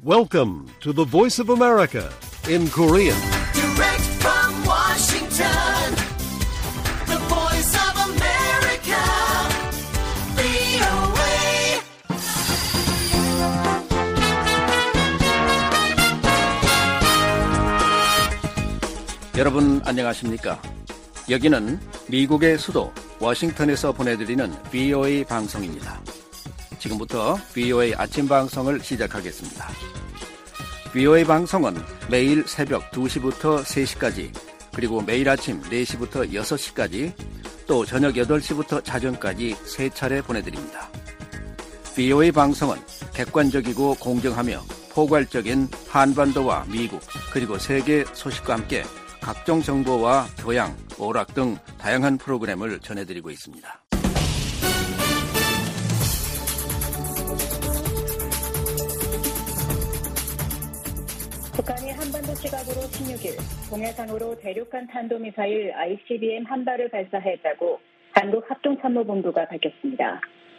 Welcome to the Voice of America in Korean. Direct from Washington, the Voice of America, VOA. 여러분 안녕하십니까? 여기는 미국의 수도 워싱턴에서 보내드리는 VOA 방송입니다. 지금부터 VOA 아침 방송을 시작하겠습니다. VOA 방송은 매일 새벽 2시부터 3시까지, 그리고 매일 아침 4시부터 6시까지, 또 저녁 8시부터 자정까지 3차례 보내드립니다. VOA 방송은 객관적이고 공정하며 포괄적인 한반도와 미국, 그리고 세계 소식과 함께 각종 정보와 교양, 오락 등 다양한 프로그램을 전해드리고 있습니다. 북한이 한반도 시각으로 16일 동해상으로 대륙간 탄도미사일 ICBM 한 발을 발사했다고 한국합동참모본부가 밝혔습니다.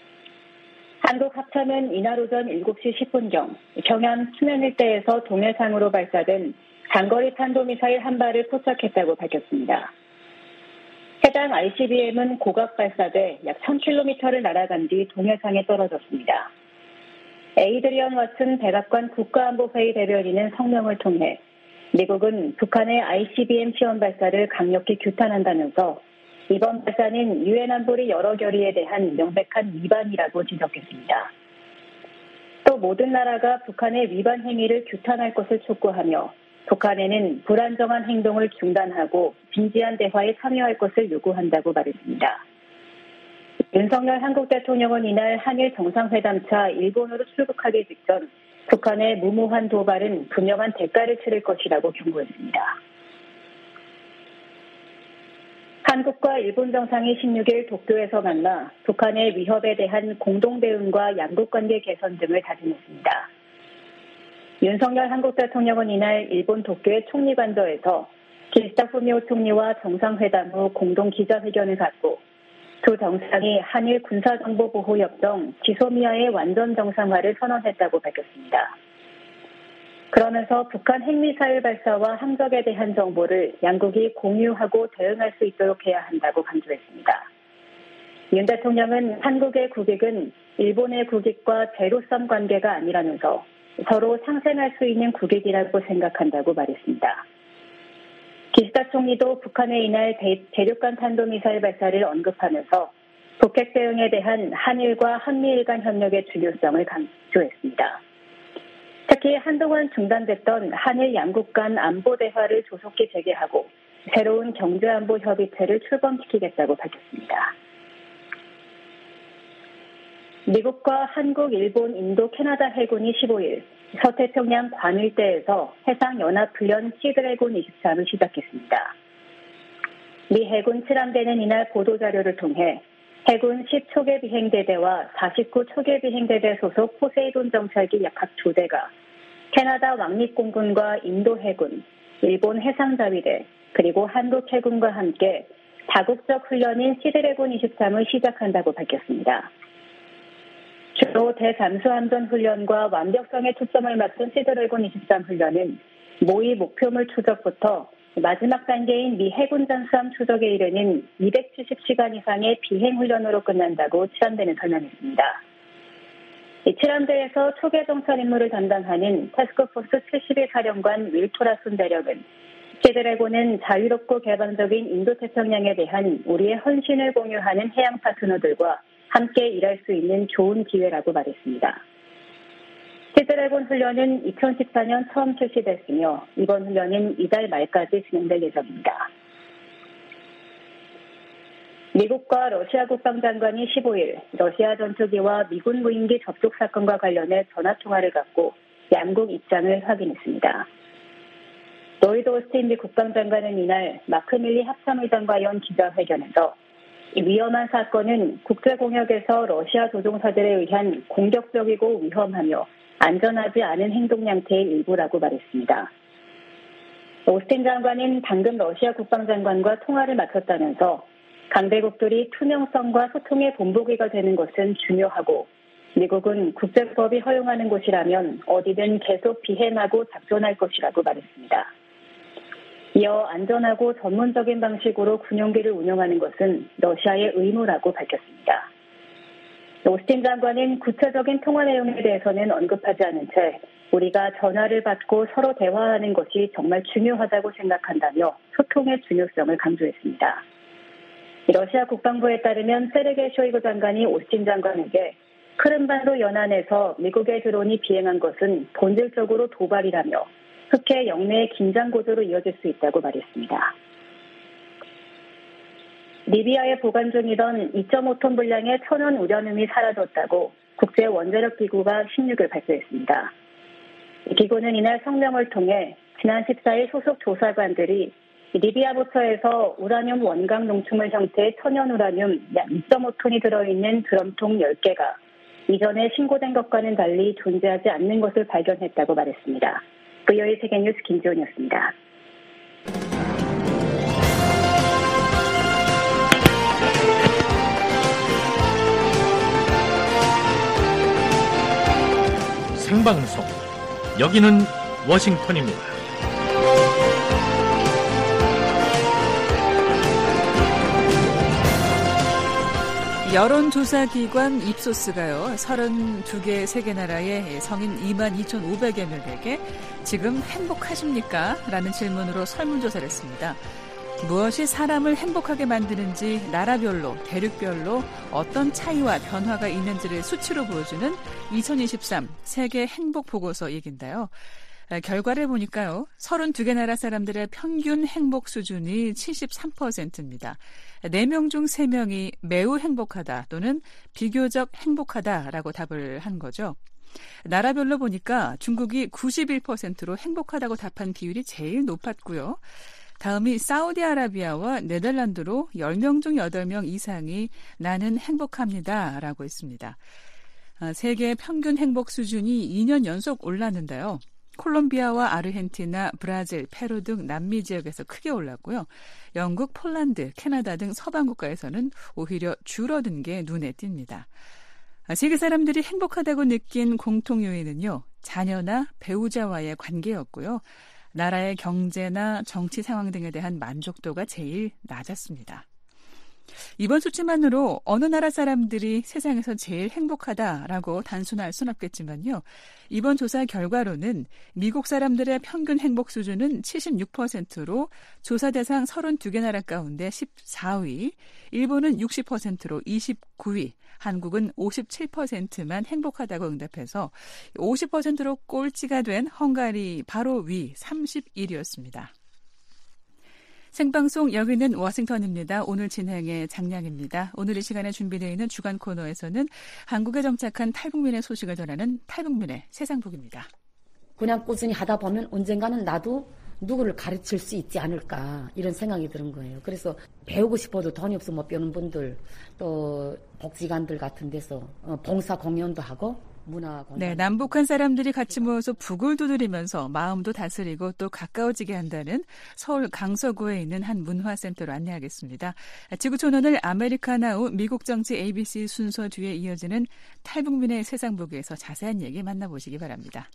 한국합참은 이날 오전 7시 10분경 평양 수면 일대에서 동해상으로 발사된 장거리 탄도미사일 한 발을 포착했다고 밝혔습니다. 해당 ICBM은 고각 발사돼 약 1000km를 날아간 뒤 동해상에 떨어졌습니다. 에이드리언 왓슨 백악관 국가안보회의 대변인은 성명을 통해 미국은 북한의 ICBM 시험 발사를 강력히 규탄한다면서 이번 발사는 유엔 안보리 여러 결의에 대한 명백한 위반이라고 지적했습니다. 또 모든 나라가 북한의 위반 행위를 규탄할 것을 촉구하며 북한에는 불안정한 행동을 중단하고 진지한 대화에 참여할 것을 요구한다고 말했습니다. 윤석열 한국 대통령은 이날 한일 정상회담차 일본으로 출국하기 직전 북한의 무모한 도발은 분명한 대가를 치를 것이라고 경고했습니다. 한국과 일본 정상이 16일 도쿄에서 만나 북한의 위협에 대한 공동 대응과 양국관계 개선 등을 다짐했습니다. 윤석열 한국 대통령은 이날 일본 도쿄의 총리관저에서 기시다 후미오 총리와 정상회담 후 공동 기자회견을 갖고 두 정상이 한일 군사정보보호협정 지소미아의 완전 정상화를 선언했다고 밝혔습니다. 그러면서 북한 핵미사일 발사와 항적에 대한 정보를 양국이 공유하고 대응할 수 있도록 해야 한다고 강조했습니다. 윤 대통령은 한국의 국익은 일본의 국익과 제로섬 관계가 아니라면서 서로 상생할 수 있는 국익이라고 생각한다고 말했습니다. 기시다 총리도 북한의 이날 대륙간 탄도미사일 발사를 언급하면서 북핵 대응에 대한 한일과 한미일 간 협력의 중요성을 강조했습니다. 특히 한동안 중단됐던 한일 양국 간 안보 대화를 조속히 재개하고 새로운 경제안보 협의체를 출범시키겠다고 밝혔습니다. 미국과 한국, 일본, 인도, 캐나다 해군이 15일 서태평양 괌 일대에서 해상연합훈련 시드래곤 23을 시작했습니다. 미 해군 7함대는 이날 보도자료를 통해 해군 10초계 비행대대와 49 초계 비행대대 소속 포세이돈 정찰기 약 각 2대가 캐나다 왕립공군과 인도 해군, 일본 해상자위대, 그리고 한국 해군과 함께 다국적 훈련인 시드래곤 23을 시작한다고 밝혔습니다. 주로 대잠수함전 훈련과 완벽성에 초점을 맞춘 시드래곤 23 훈련은 모의 목표물 추적부터 마지막 단계인 미 해군 잠수함 추적에 이르는 270시간 이상의 비행 훈련으로 끝난다고 7함대는 설명했습니다. 이 7함대에서 초계 정찰 임무를 담당하는 태스크포스 71 사령관 윌토라슨 대령은 시드래곤은 자유롭고 개방적인 인도태평양에 대한 우리의 헌신을 공유하는 해양 파트너들과 함께 일할 수 있는 좋은 기회라고 말했습니다. 시드래곤 훈련은 2014년 처음 실시됐으며 이번 훈련은 이달 말까지 진행될 예정입니다. 미국과 러시아 국방장관이 15일 러시아 전투기와 미군 무인기 접촉 사건과 관련해 전화통화를 갖고 양국 입장을 확인했습니다. 로이드 오스틴 미 국방장관은 이날 마크 밀리 합참의장과 연 기자회견에서 이 위험한 사건은 국제공역에서 러시아 조종사들에 의한 공격적이고 위험하며 안전하지 않은 행동 양태의 일부라고 말했습니다. 오스틴 장관은 방금 러시아 국방장관과 통화를 마쳤다면서 강대국들이 투명성과 소통의 본보기가 되는 것은 중요하고 미국은 국제법이 허용하는 곳이라면 어디든 계속 비행하고 작전할 것이라고 말했습니다. 이어 안전하고 전문적인 방식으로 군용기를 운영하는 것은 러시아의 의무라고 밝혔습니다. 오스틴 장관은 구체적인 통화 내용에 대해서는 언급하지 않은 채 우리가 전화를 받고 서로 대화하는 것이 정말 중요하다고 생각한다며 소통의 중요성을 강조했습니다. 러시아 국방부에 따르면 세르게이 쇼이구 장관이 오스틴 장관에게 크림반도 연안에서 미국의 드론이 비행한 것은 본질적으로 도발이라며 흑해 영내의 긴장 고조로 이어질 수 있다고 말했습니다. 리비아에 보관 중이던 2.5톤 분량의 천연 우라늄이 사라졌다고 국제원자력기구가 16일 발표했습니다. 이 기구는 이날 성명을 통해 지난 14일 소속 조사관들이 리비아 부처에서 우라늄 원강 농축물 형태의 천연 우라늄 약 2.5톤이 들어있는 드럼통 10개가 이전에 신고된 것과는 달리 존재하지 않는 것을 발견했다고 말했습니다. VOA 세계뉴스 김지훈이었습니다. 생방송 여기는 워싱턴입니다. 여론조사기관 입소스가요, 32개 세계 나라의 성인 22,500여 명에게 지금 행복하십니까? 라는 질문으로 설문조사를 했습니다. 무엇이 사람을 행복하게 만드는지 나라별로, 대륙별로 어떤 차이와 변화가 있는지를 수치로 보여주는 2023 세계 행복보고서 얘기인데요. 결과를 보니까요, 32개 나라 사람들의 평균 행복 수준이 73%입니다. 4명 중 3명이 매우 행복하다 또는 비교적 행복하다라고 답을 한 거죠. 나라별로 보니까 중국이 91%로 행복하다고 답한 비율이 제일 높았고요. 다음이 사우디아라비아와 네덜란드로 10명 중 8명 이상이 나는 행복합니다라고 했습니다. 세계 평균 행복 수준이 2년 연속 올랐는데요. 콜롬비아와 아르헨티나, 브라질, 페루 등 남미 지역에서 크게 올랐고요. 영국, 폴란드, 캐나다 등 서방 국가에서는 오히려 줄어든 게 눈에 띕니다. 세계 사람들이 행복하다고 느낀 공통 요인은요, 자녀나 배우자와의 관계였고요. 나라의 경제나 정치 상황 등에 대한 만족도가 제일 낮았습니다. 이번 수치만으로 어느 나라 사람들이 세상에서 제일 행복하다라고 단순할 순 없겠지만요. 이번 조사 결과로는 미국 사람들의 평균 행복 수준은 76%로 조사 대상 32개 나라 가운데 14위, 일본은 60%로 29위, 한국은 57%만 행복하다고 응답해서 50%로 꼴찌가 된 헝가리 바로 위 31위였습니다. 생방송 여기는 워싱턴입니다. 오늘 진행의 장량입니다. 오늘 이 시간에 준비되어 있는 주간 코너에서는 한국에 정착한 탈북민의 소식을 전하는 탈북민의 세상북입니다. 그냥 꾸준히 하다 보면 언젠가는 나도 누구를 가르칠 수 있지 않을까 이런 생각이 드는 거예요. 그래서 배우고 싶어도 돈이 없어 못 배우는 분들, 또 복지관들 같은 데서 봉사 공연도 하고 네, 남북한 사람들이 같이 모여서 북을 두드리면서 마음도 다스리고 또 가까워지게 한다는 서울 강서구에 있는 한 문화센터로 안내하겠습니다. 지구촌 오늘 아메리카나우 미국 정치 ABC 순서 뒤에 이어지는 탈북민의 세상북에서 자세한 얘기 만나보시기 바랍니다.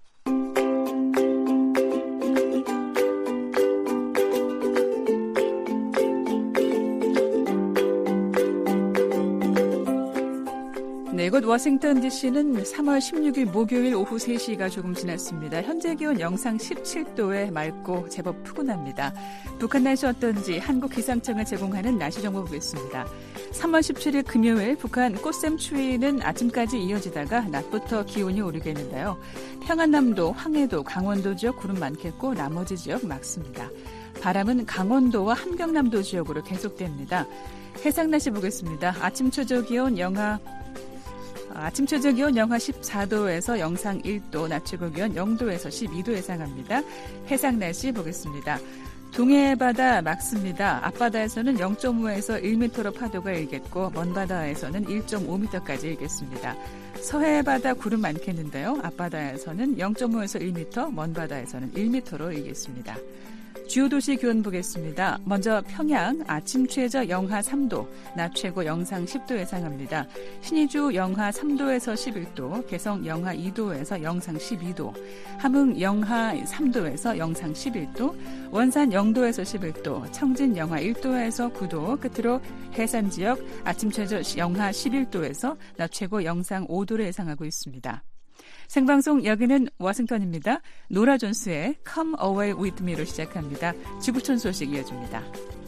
네, 이곳 워싱턴 DC는 3월 16일 목요일 오후 3시가 조금 지났습니다. 현재 기온 영상 17도에 맑고 제법 푸근합니다. 북한 날씨 어떤지 한국기상청을 제공하는 날씨 정보 보겠습니다. 3월 17일 금요일 북한 꽃샘 추위는 아침까지 이어지다가 낮부터 기온이 오르겠는데요. 평안남도, 황해도, 강원도 지역 구름 많겠고 나머지 지역 맑습니다. 바람은 강원도와 함경남도 지역으로 계속됩니다. 해상 날씨 보겠습니다. 아침 최저 기온 영하 14도에서 영상 1도, 낮 최고 기온 0도에서 12도 예상합니다. 해상 날씨 보겠습니다. 동해 바다 맑습니다. 앞바다에서는 0.5에서 1m로 파도가 일겠고 먼 바다에서는 1.5m까지 일겠습니다. 서해 바다 구름 많겠는데요. 앞바다에서는 0.5에서 1m, 먼 바다에서는 1m로 일겠습니다. 주요 도시 기온 보겠습니다. 먼저 평양 아침 최저 영하 3도, 낮 최고 영상 10도 예상합니다. 신의주 영하 3도에서 11도, 개성 영하 2도에서 영상 12도, 함흥 영하 3도에서 영상 11도, 원산 0도에서 11도, 청진 영하 1도에서 9도, 끝으로 해산 지역 아침 최저 영하 11도에서 낮 최고 영상 5도를 예상하고 있습니다. 생방송 여기는 워싱턴입니다. 노라 존스의 Come Away With Me로 시작합니다. 지구촌 소식 이어집니다.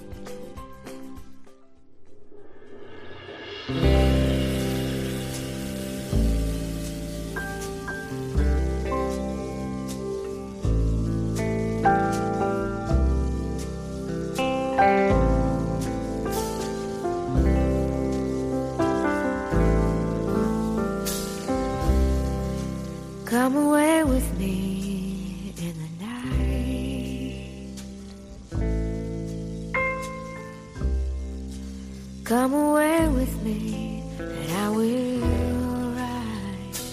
Come away with me in the night. Come away with me and I will write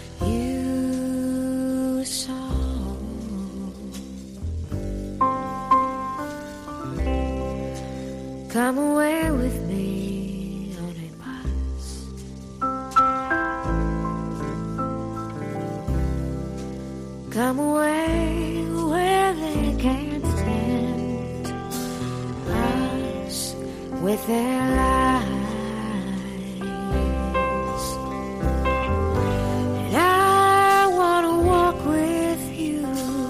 you a song. Come away with me on a bus. Come away where they can't tempt us with their lies. And I want to walk with you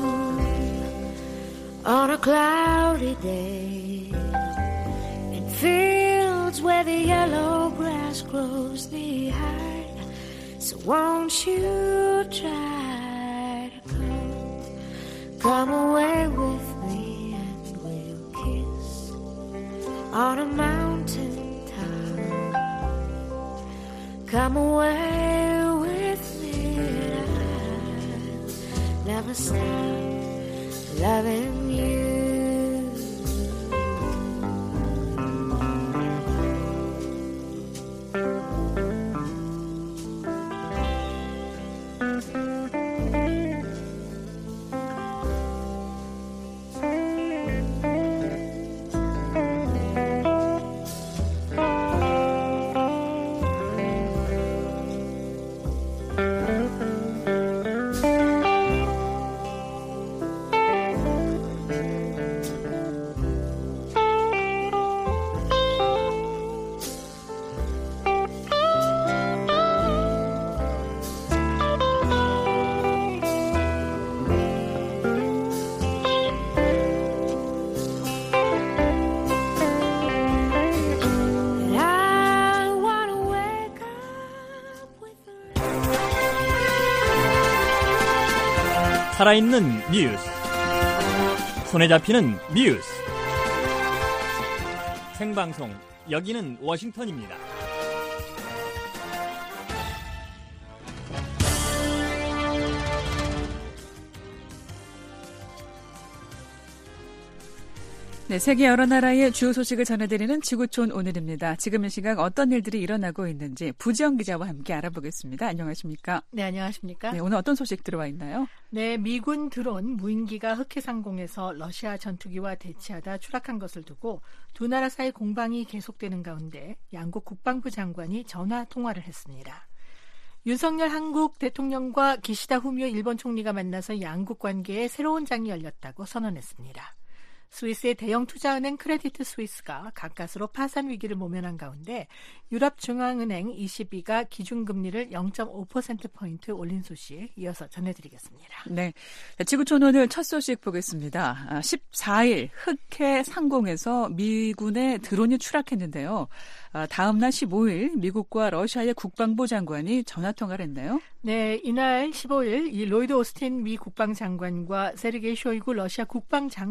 on a cloudy day in fields where the yellow grass grows knee high. So won't you try? Come away with me and we'll kiss on a mountain top. Come away with me and I'll never stop loving you. 살아있는 뉴스, 손에 잡히는 뉴스, 생방송 여기는 워싱턴입니다. 네, 세계 여러 나라의 주요 소식을 전해드리는 지구촌 오늘입니다. 지금 이 시각 어떤 일들이 일어나고 있는지 부지영 기자와 함께 알아보겠습니다. 안녕하십니까? 네, 안녕하십니까? 네, 오늘 어떤 소식 들어와 있나요? 네, 미군 드론 무인기가 흑해 상공에서 러시아 전투기와 대치하다 추락한 것을 두고 두 나라 사이 공방이 계속되는 가운데 양국 국방부 장관이 전화 통화를 했습니다. 윤석열 한국 대통령과 기시다 후미오 일본 총리가 만나서 양국 관계에 새로운 장이 열렸다고 선언했습니다. 스위스의 대형 투자은행 크레디트 스위스가 가까스로 파산 위기를 모면한 가운데 유럽중앙은행 ECB가 기준금리를 0.5%포인트 올린 소식 이어서 전해드리겠습니다. 네, 지구촌 오늘 첫 소식 보겠습니다. 14일 흑해 상공에서 미군의 드론이 추락했는데요. 다음 날 15일 미국과 러시아의 국방부 장관이 전화통화를 했나요? 네, 이날 15일 이 로이드 오스틴 미 국방장관과 세르게이 쇼이구 러시아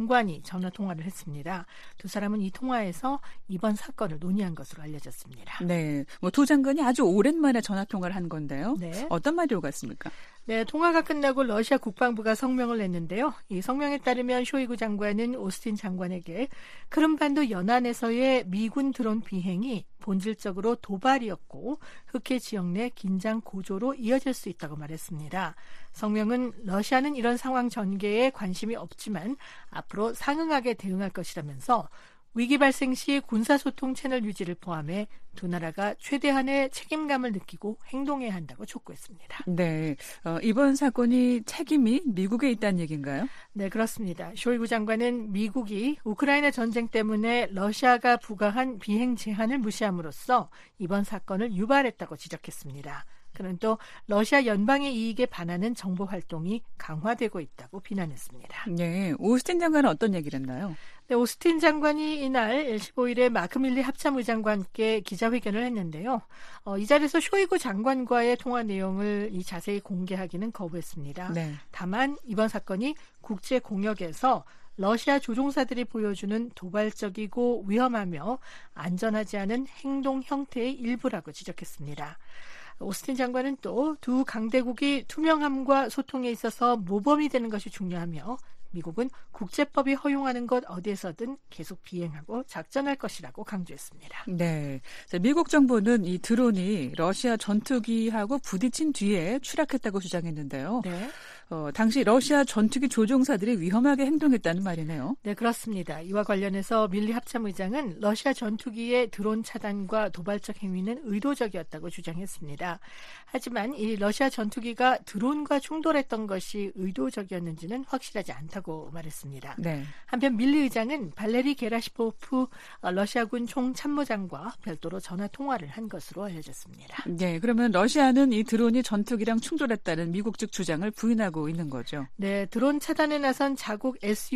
국방장관이 전화통화를 했습니다. 두 사람은 이 통화에서 이번 사건을 논의한 것으로 알려졌습니다. 네. 네, 두 장관이 아주 오랜만에 전화 통화를 한 건데요. 네. 어떤 말이 오갔습니까? 네, 통화가 끝나고 러시아 국방부가 성명을 냈는데요. 이 성명에 따르면 쇼이구 장관은 오스틴 장관에게 크림반도 연안에서의 미군 드론 비행이 본질적으로 도발이었고 흑해 지역 내 긴장 고조로 이어질 수 있다고 말했습니다. 성명은 러시아는 이런 상황 전개에 관심이 없지만 앞으로 상응하게 대응할 것이라면서 위기 발생 시 군사소통 채널 유지를 포함해 두 나라가 최대한의 책임감을 느끼고 행동해야 한다고 촉구했습니다. 네, 이번 사건이 책임이 미국에 있다는 얘기인가요? 네, 그렇습니다. 쇼이구 장관은 미국이 우크라이나 전쟁 때문에 러시아가 부과한 비행 제한을 무시함으로써 이번 사건을 유발했다고 지적했습니다. 그는 또 러시아 연방의 이익에 반하는 정보 활동이 강화되고 있다고 비난했습니다. 네, 오스틴 장관은 어떤 얘기를 했나요? 네, 오스틴 장관이 이날 15일에 마크 밀리 합참의장과 함께 기자회견을 했는데요. 이 자리에서 쇼이구 장관과의 통화 내용을 자세히 공개하기는 거부했습니다. 네. 다만 이번 사건이 국제 공역에서 러시아 조종사들이 보여주는 도발적이고 위험하며 안전하지 않은 행동 형태의 일부라고 지적했습니다. 오스틴 장관은 또 두 강대국이 투명함과 소통에 있어서 모범이 되는 것이 중요하며 미국은 국제법이 허용하는 것 어디에서든 계속 비행하고 작전할 것이라고 강조했습니다. 네, 미국 정부는 이 드론이 러시아 전투기하고 부딪힌 뒤에 추락했다고 주장했는데요. 네. 당시 러시아 전투기 조종사들이 위험하게 행동했다는 말이네요. 네, 그렇습니다. 이와 관련해서 밀리 합참의장은 러시아 전투기의 드론 차단과 도발적 행위는 의도적이었다고 주장했습니다. 하지만 이 러시아 전투기가 드론과 충돌했던 것이 의도적이었는지는 확실하지 않다고 말했습니다. 네. 한편 밀리 의장은 발레리 게라시포프 러시아군 총참모장과 별도로 전화 통화를 한 것으로 알려졌습니다. 네, 그러면 러시아는 이 드론이 전투기랑 충돌했다는 미국 측 주장을 부인하고 있는 거죠. 네, 드론 차단에 나선 자국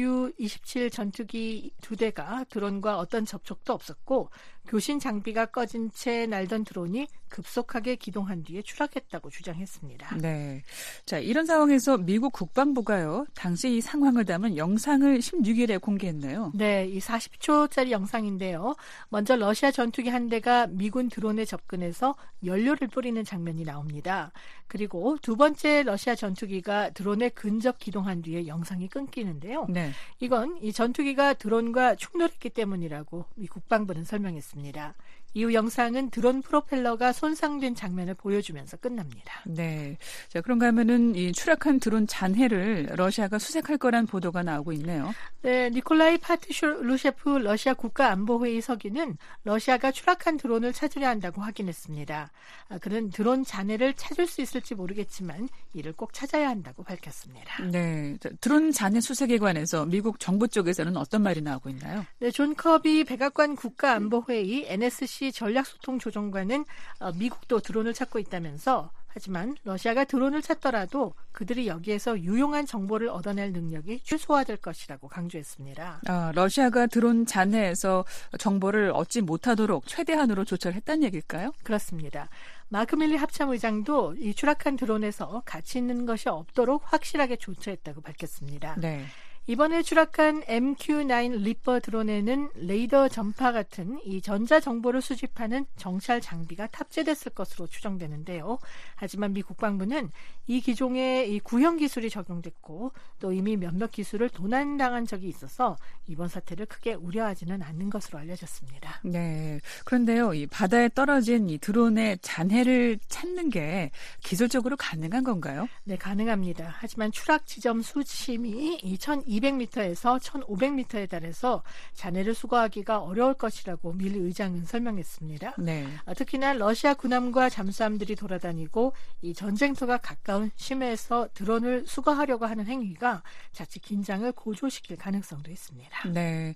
Su-27 전투기 2대가 드론과 어떤 접촉도 없었고 교신 장비가 꺼진 채 날던 드론이 급속하게 기동한 뒤에 추락했다고 주장했습니다. 네, 자 이런 상황에서 미국 국방부가요 당시 이 상황을 담은 영상을 16일에 공개했네요. 네, 이 40초짜리 영상인데요. 먼저 러시아 전투기 한 대가 미군 드론에 접근해서 연료를 뿌리는 장면이 나옵니다. 그리고 두 번째 러시아 전투기가 드론에 근접 기동한 뒤에 영상이 끊기는데요. 네. 이건 이 전투기가 드론과 충돌했기 때문이라고 미 국방부는 설명했습니다. 이후 영상은 드론 프로펠러가 손상된 장면을 보여주면서 끝납니다. 네. 자, 그런가 하면은 이 추락한 드론 잔해를 러시아가 수색할 거란 보도가 나오고 있네요. 네, 니콜라이 파트루셰프 러시아 국가안보회의 서기는 러시아가 추락한 드론을 찾으려 한다고 확인했습니다. 그는 드론 잔해를 찾을 수 있을지 모르겠지만 이를 꼭 찾아야 한다고 밝혔습니다. 네, 자, 드론 잔해 수색에 관해서 미국 정부 쪽에서는 어떤 말이 나오고 있나요? 네, 존 커비 백악관 국가안보회의 NSC 전략소통조정관은 미국도 드론을 찾고 있다면서 하지만 러시아가 드론을 찾더라도 그들이 여기에서 유용한 정보를 얻어낼 능력이 최소화될 것이라고 강조했습니다. 러시아가 드론 잔해에서 정보를 얻지 못하도록 최대한으로 조처를 했다는 얘기일까요? 그렇습니다. 마크 밀리 합참의장도 이 추락한 드론에서 가치 있는 것이 없도록 확실하게 조처했다고 밝혔습니다. 네. 이번에 추락한 MQ-9 리퍼 드론에는 레이더 전파 같은 이 전자 정보를 수집하는 정찰 장비가 탑재됐을 것으로 추정되는데요. 하지만 미 국방부는 이 기종에 이 구형 기술이 적용됐고 또 이미 몇몇 기술을 도난당한 적이 있어서 이번 사태를 크게 우려하지는 않는 것으로 알려졌습니다. 네. 그런데요, 이 바다에 떨어진 이 드론의 잔해를 찾는 게 기술적으로 가능한 건가요? 네, 가능합니다. 하지만 추락 지점 수심이 2,200m에서 1,500m에 달해서 잔해를 수거하기가 어려울 것이라고 밀리 의장은 설명했습니다. 네. 특히나 러시아 군함과 잠수함들이 돌아다니고 이 전쟁터가 가까운 심해에서 드론을 수거하려고 하는 행위가 자칫 긴장을 고조시킬 가능성도 있습니다. 네,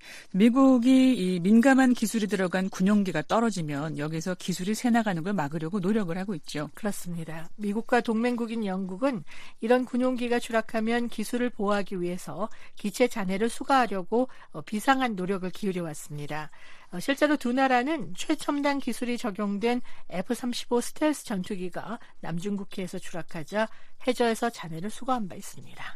미국이 이 민감한 기술이 들어간 군용기가 떨어지면 여기서 기술이 새나가는 걸 막으려고 노력을 하고 있죠. 그렇습니다. 미국과 동맹국인 영국은 이런 군용기가 추락하면 기술을 보호하기 위해서 기체 잔해를 수거하려고 비상한 노력을 기울여 왔습니다. 실제로 두 나라는 최첨단 기술이 적용된 F-35 스텔스 전투기가 남중국해에서 추락하자 해저에서 잔해를 수거한 바 있습니다.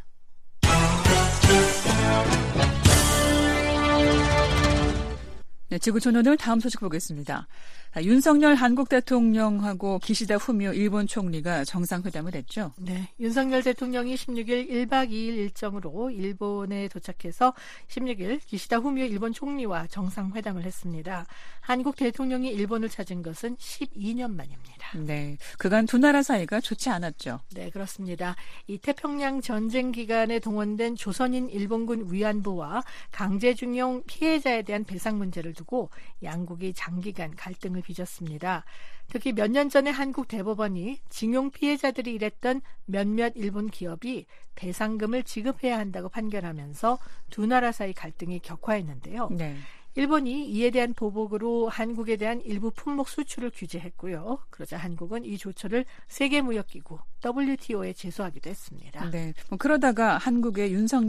네, 지구촌 오늘 다음 소식 보겠습니다. 윤석열 한국 대통령하고 기시다 후미오 일본 총리가 정상회담을 했죠. 네, 윤석열 대통령이 16일 1박 2일 일정으로 일본에 도착해서 16일 기시다 후미오 일본 총리와 정상회담을 했습니다. 한국 대통령이 일본을 찾은 것은 12년 만입니다. 네, 그간 두 나라 사이가 좋지 않았죠. 네, 그렇습니다. 이 태평양 전쟁 기간에 동원된 조선인 일본군 위안부와 강제징용 피해자에 대한 배상 문제를 두고 양국이 장기간 갈등을 빚었습니다. 특히 몇 년 전에 한국 대법원이 징용 피해자들이 일했던 몇몇 일본 기업이 배상금을 지급해야 한다고 판결하면서 두 나라 사이 갈등이 격화했는데요. 네. 일본이 이에 대한 보복으로 한국에 대한 일부 품목 수출을 규제했고요. 그러자 한국은 이 조처를 세계무역기구 WTO에 제소하기도 했습니다. 네, 그러다가 한국의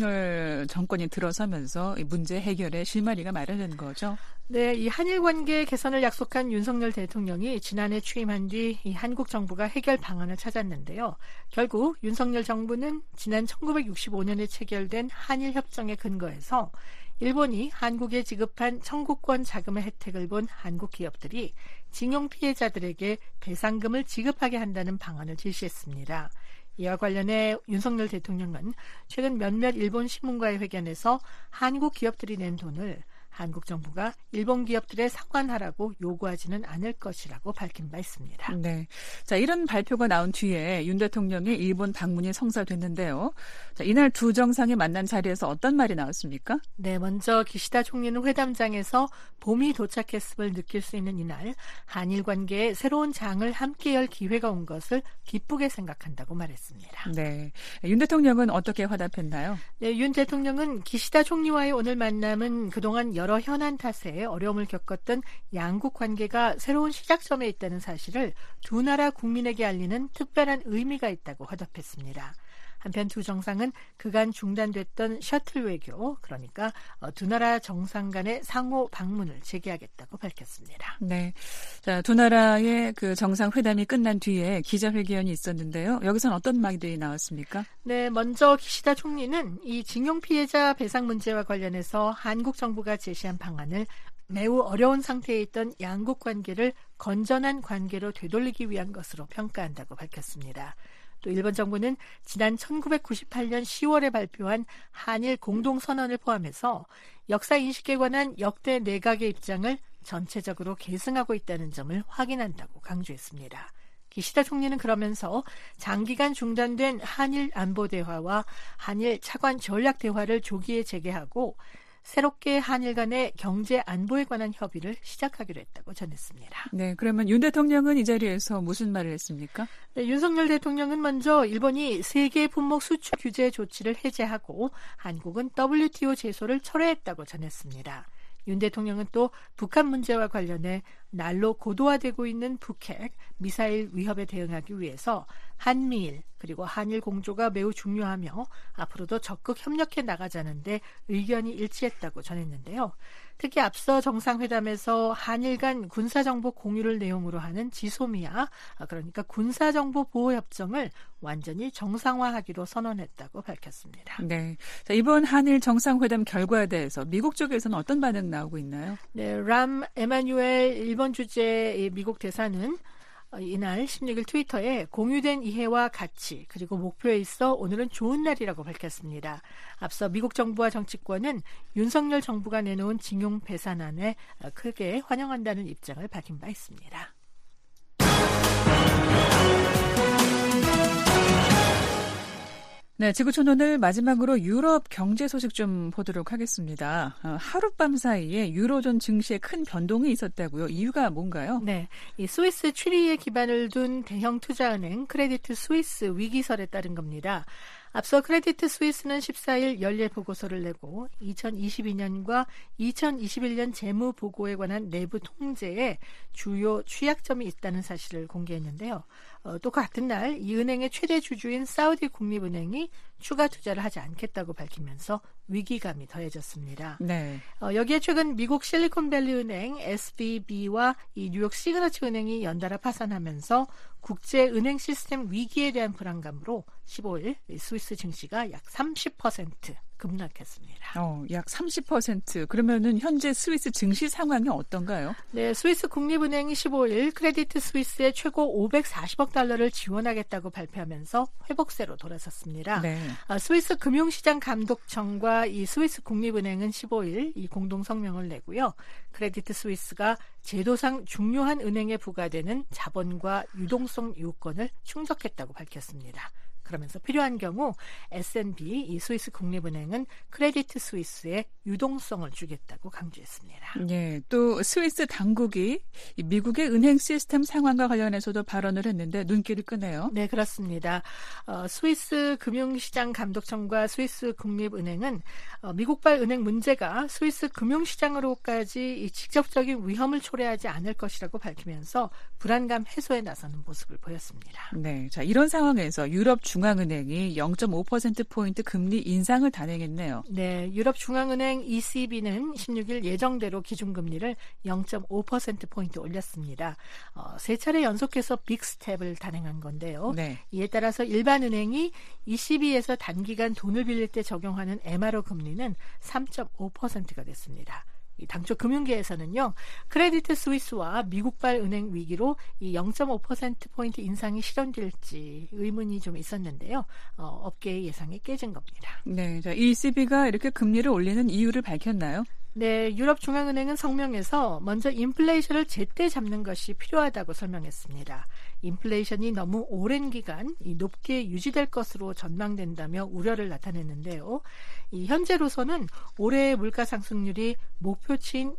윤석열 정권이 들어서면서 이 문제 해결에 실마리가 마련된 거죠. 네, 이 한일 관계 개선을 약속한 윤석열 대통령이 지난해 취임한 뒤 이 한국 정부가 해결 방안을 찾았는데요. 결국 윤석열 정부는 지난 1965년에 체결된 한일 협정에 근거해서 일본이 한국에 지급한 청구권 자금의 혜택을 본 한국 기업들이 징용 피해자들에게 배상금을 지급하게 한다는 방안을 제시했습니다. 이와 관련해 윤석열 대통령은 최근 몇몇 일본 신문과의 회견에서 한국 기업들이 낸 돈을 한국 정부가 일본 기업들에 상환하라고 요구하지는 않을 것이라고 밝힌 바 있습니다. 네, 자 이런 발표가 나온 뒤에 윤 대통령의 일본 방문이 성사됐는데요. 자, 이날 두 정상이 만난 자리에서 어떤 말이 나왔습니까? 네, 먼저 기시다 총리는 회담장에서 봄이 도착했음을 느낄 수 있는 이날 한일 관계에 새로운 장을 함께 열 기회가 온 것을 기쁘게 생각한다고 말했습니다. 네, 윤 대통령은 어떻게 화답했나요? 네, 윤 대통령은 기시다 총리와의 오늘 만남은 그동안 여러 현안 탓에 어려움을 겪었던 양국 관계가 새로운 시작점에 있다는 사실을 두 나라 국민에게 알리는 특별한 의미가 있다고 화답했습니다. 한편 두 정상은 그간 중단됐던 셔틀 외교, 그러니까 두 나라 정상 간의 상호 방문을 재개하겠다고 밝혔습니다. 네, 자, 두 나라의 그 정상회담이 끝난 뒤에 기자회견이 있었는데요. 여기서는 어떤 말들이 나왔습니까? 네, 먼저 기시다 총리는 이 징용 피해자 배상 문제와 관련해서 한국 정부가 제시한 방안을 매우 어려운 상태에 있던 양국 관계를 건전한 관계로 되돌리기 위한 것으로 평가한다고 밝혔습니다. 또 일본 정부는 지난 1998년 10월에 발표한 한일 공동선언을 포함해서 역사 인식에 관한 역대 내각의 입장을 전체적으로 계승하고 있다는 점을 확인한다고 강조했습니다. 기시다 총리는 그러면서 장기간 중단된 한일 안보 대화와 한일 차관 전략 대화를 조기에 재개하고 새롭게 한일 간의 경제 안보에 관한 협의를 시작하기로 했다고 전했습니다. 네, 그러면 윤 대통령은 이 자리에서 무슨 말을 했습니까? 네, 윤석열 대통령은 먼저 일본이 세계 품목 수출 규제 조치를 해제하고 한국은 WTO 제소를 철회했다고 전했습니다. 윤 대통령은 또 북한 문제와 관련해 날로 고도화되고 있는 북핵, 미사일 위협에 대응하기 위해서 한미일 그리고 한일 공조가 매우 중요하며 앞으로도 적극 협력해 나가자는데 의견이 일치했다고 전했는데요. 특히 앞서 정상회담에서 한일 간 군사정보 공유를 내용으로 하는 지소미아, 그러니까 군사정보보호협정을 완전히 정상화하기로 선언했다고 밝혔습니다. 네, 자, 이번 한일 정상회담 결과에 대해서 미국 쪽에서는 어떤 반응 나오고 있나요? 네, 람 에마뉴엘 일본 주재 미국 대사는 이날 16일 트위터에 공유된 이해와 가치 그리고 목표에 있어 오늘은 좋은 날이라고 밝혔습니다. 앞서 미국 정부와 정치권은 윤석열 정부가 내놓은 징용 배산안에 크게 환영한다는 입장을 밝힌 바 있습니다. 네, 지구촌 오늘 마지막으로 유럽 경제 소식 좀 보도록 하겠습니다. 하룻밤 사이에 유로존 증시에 큰 변동이 있었다고요. 이유가 뭔가요? 네, 이 스위스 취리히에 기반을 둔 대형 투자은행 크레디트 스위스 위기설에 따른 겁니다. 앞서 크레디트 스위스는 14일 연례 보고서를 내고 2022년과 2021년 재무 보고에 관한 내부 통제에 주요 취약점이 있다는 사실을 공개했는데요. 또 같은 날 이 은행의 최대 주주인 사우디 국립은행이 추가 투자를 하지 않겠다고 밝히면서 위기감이 더해졌습니다. 네. 여기에 최근 미국 실리콘밸리 은행 SVB와 이 뉴욕 시그너처 은행이 연달아 파산하면서 국제 은행 시스템 위기에 대한 불안감으로 15일 스위스 증시가 약 30% 급락했습니다. 약 30%. 그러면은 현재 스위스 증시 상황이 어떤가요? 네, 스위스 국립은행이 15일 크레디트 스위스의 최고 540억 달러를 지원하겠다고 발표하면서 회복세로 돌아섰습니다. 네. 스위스 금융시장 감독청과 이 스위스 국립은행은 15일 이 공동 성명을 내고요. 크레디트 스위스가 제도상 중요한 은행에 부과되는 자본과 유동성 요건을 충족했다고 밝혔습니다. 그러면서 필요한 경우 S&B, 이 스위스 국립은행은 크레디트 스위스에 유동성을 주겠다고 강조했습니다. 예, 또 스위스 당국이 미국의 은행 시스템 상황과 관련해서도 발언을 했는데 눈길을 끄네요. 네, 그렇습니다. 스위스 금융시장 감독청과 스위스 국립은행은 미국발 은행 문제가 스위스 금융시장으로까지 직접적인 위험을 초래하지 않을 것이라고 밝히면서 불안감 해소에 나서는 모습을 보였습니다. 네, 자 이런 상황에서 유럽 중앙은행이 0.5%포인트 금리 인상을 단행했네요. 네, 유럽 중앙은행 ECB는 16일 예정대로 기준금리를 0.5%포인트 올렸습니다. 세 차례 연속해서 빅스텝을 단행한 건데요. 네. 이에 따라서 일반은행이 ECB에서 단기간 돈을 빌릴 때 적용하는 MRO 금리는 3.5%가 됐습니다. 당초 금융계에서는요, 크레디트 스위스와 미국발 은행 위기로 이 0.5%포인트 인상이 실현될지 의문이 좀 있었는데요. 업계의 예상이 깨진 겁니다. 네, 자, ECB가 이렇게 금리를 올리는 이유를 밝혔나요? 네, 유럽 중앙은행은 성명에서 먼저 인플레이션을 제때 잡는 것이 필요하다고 설명했습니다. 인플레이션이 너무 오랜 기간 높게 유지될 것으로 전망된다며 우려를 나타냈는데요. 현재로서는 올해의 물가 상승률이 목표치인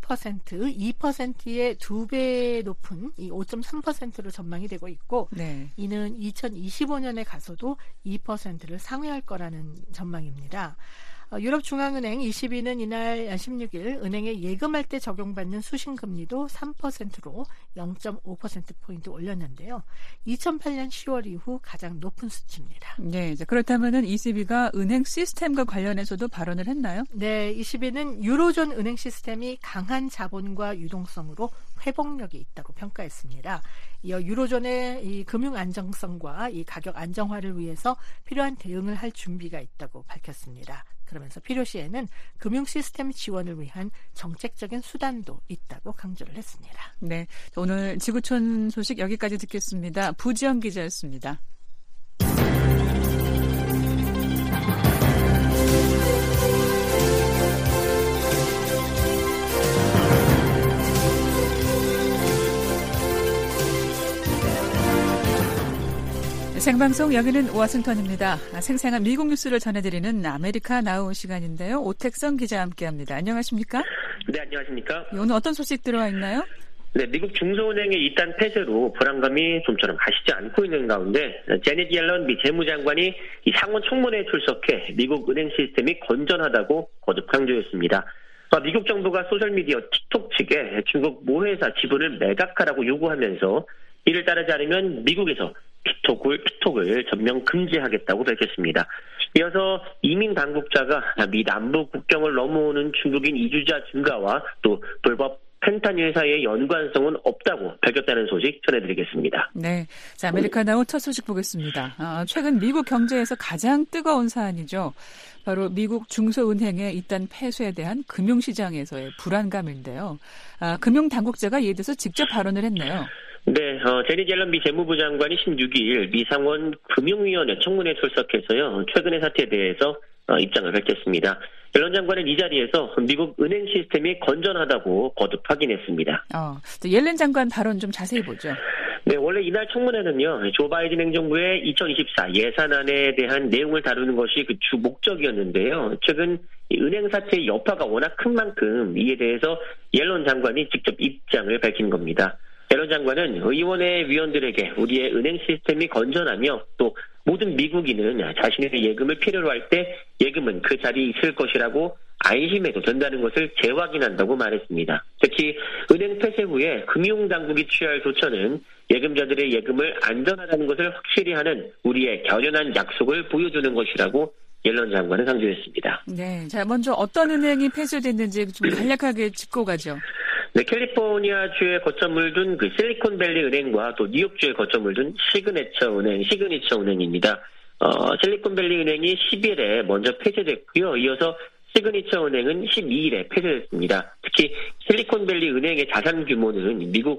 2%의 2배 높은 5.3%로 전망이 되고 있고, 네. 이는 2025년에 가서도 2%를 상회할 거라는 전망입니다. 유럽 중앙은행 ECB는 이날 16일 은행에 예금할 때 적용받는 수신금리도 3%로 0.5%포인트 올렸는데요. 2008년 10월 이후 가장 높은 수치입니다. 네, 이제 그렇다면은 ECB가 은행 시스템과 관련해서도 발언을 했나요? 네, ECB는 유로존 은행 시스템이 강한 자본과 유동성으로 회복력이 있다고 평가했습니다. 이어 유로존의 이 금융 안정성과 이 가격 안정화를 위해서 필요한 대응을 할 준비가 있다고 밝혔습니다. 그러면서 필요시에는 금융 시스템 지원을 위한 정책적인 수단도 있다고 강조를 했습니다. 네, 오늘 지구촌 소식 여기까지 듣겠습니다. 부지영 기자였습니다. 생방송 여기는 워싱턴입니다. 생생한 미국 뉴스를 전해드리는 아메리카 나우 시간인데요. 오택성 기자와 함께합니다. 안녕하십니까? 네, 안녕하십니까? 오늘 어떤 소식 들어와 있나요? 네, 미국 중소은행의 이단 폐쇄로 불안감이 좀처럼 가시지 않고 있는 가운데 제닛 옐런 미 재무장관이 이 상원 청문회에 출석해 미국 은행 시스템이 건전하다고 거듭 강조했습니다. 미국 정부가 소셜미디어 틱톡 측에 중국 모회사 지분을 매각하라고 요구하면서 이를 따르지 않으면 미국에서 틱톡을 전면 금지하겠다고 밝혔습니다. 이어서 이민 당국자가 미 남부 국경을 넘어오는 중국인 이주자 증가와 또 불법 펜타닐 사이의 연관성은 없다고 밝혔다는 소식 전해드리겠습니다. 네, 자, 아메리카 나우 첫 소식 보겠습니다. 최근 미국 경제에서 가장 뜨거운 사안이죠. 바로 미국 중소은행의 이단 폐쇄에 대한 금융시장에서의 불안감인데요. 금융당국자가 이에 대해서 직접 발언을 했네요. 네, 제닛 옐런 미 재무부 장관이 16일 미 상원 금융위원회 청문회에 출석해서요, 최근의 사태에 대해서 입장을 밝혔습니다. 옐런 장관은 이 자리에서 미국 은행 시스템이 건전하다고 거듭 확인했습니다. 옐런 장관 발언 좀 자세히 보죠. 네, 원래 이날 청문회는요, 조 바이든 행정부의 2024 예산안에 대한 내용을 다루는 것이 그 주 목적이었는데요. 최근 은행 사태의 여파가 워낙 큰 만큼 이에 대해서 옐런 장관이 직접 입장을 밝힌 겁니다. 옐런 장관은 의원회 위원들에게 우리의 은행 시스템이 건전하며 또 모든 미국인은 자신의 예금을 필요로 할 때 예금은 그 자리에 있을 것이라고 안심해도 된다는 것을 재확인한다고 말했습니다. 특히 은행 폐쇄 후에 금융당국이 취할 조처는 예금자들의 예금을 안전하다는 것을 확실히 하는 우리의 결연한 약속을 보여주는 것이라고 옐런 장관은 강조했습니다. 네, 자 먼저 어떤 은행이 폐쇄됐는지 좀 간략하게 짚고 가죠. 네, 캘리포니아주에 거점을 둔 그 실리콘밸리 은행과 또 뉴욕주에 거점을 둔 시그니처 은행입니다. 실리콘밸리 은행이 10일에 먼저 폐쇄됐고요. 이어서 시그니처 은행은 12일에 폐쇄됐습니다. 특히 실리콘밸리 은행의 자산 규모는 미국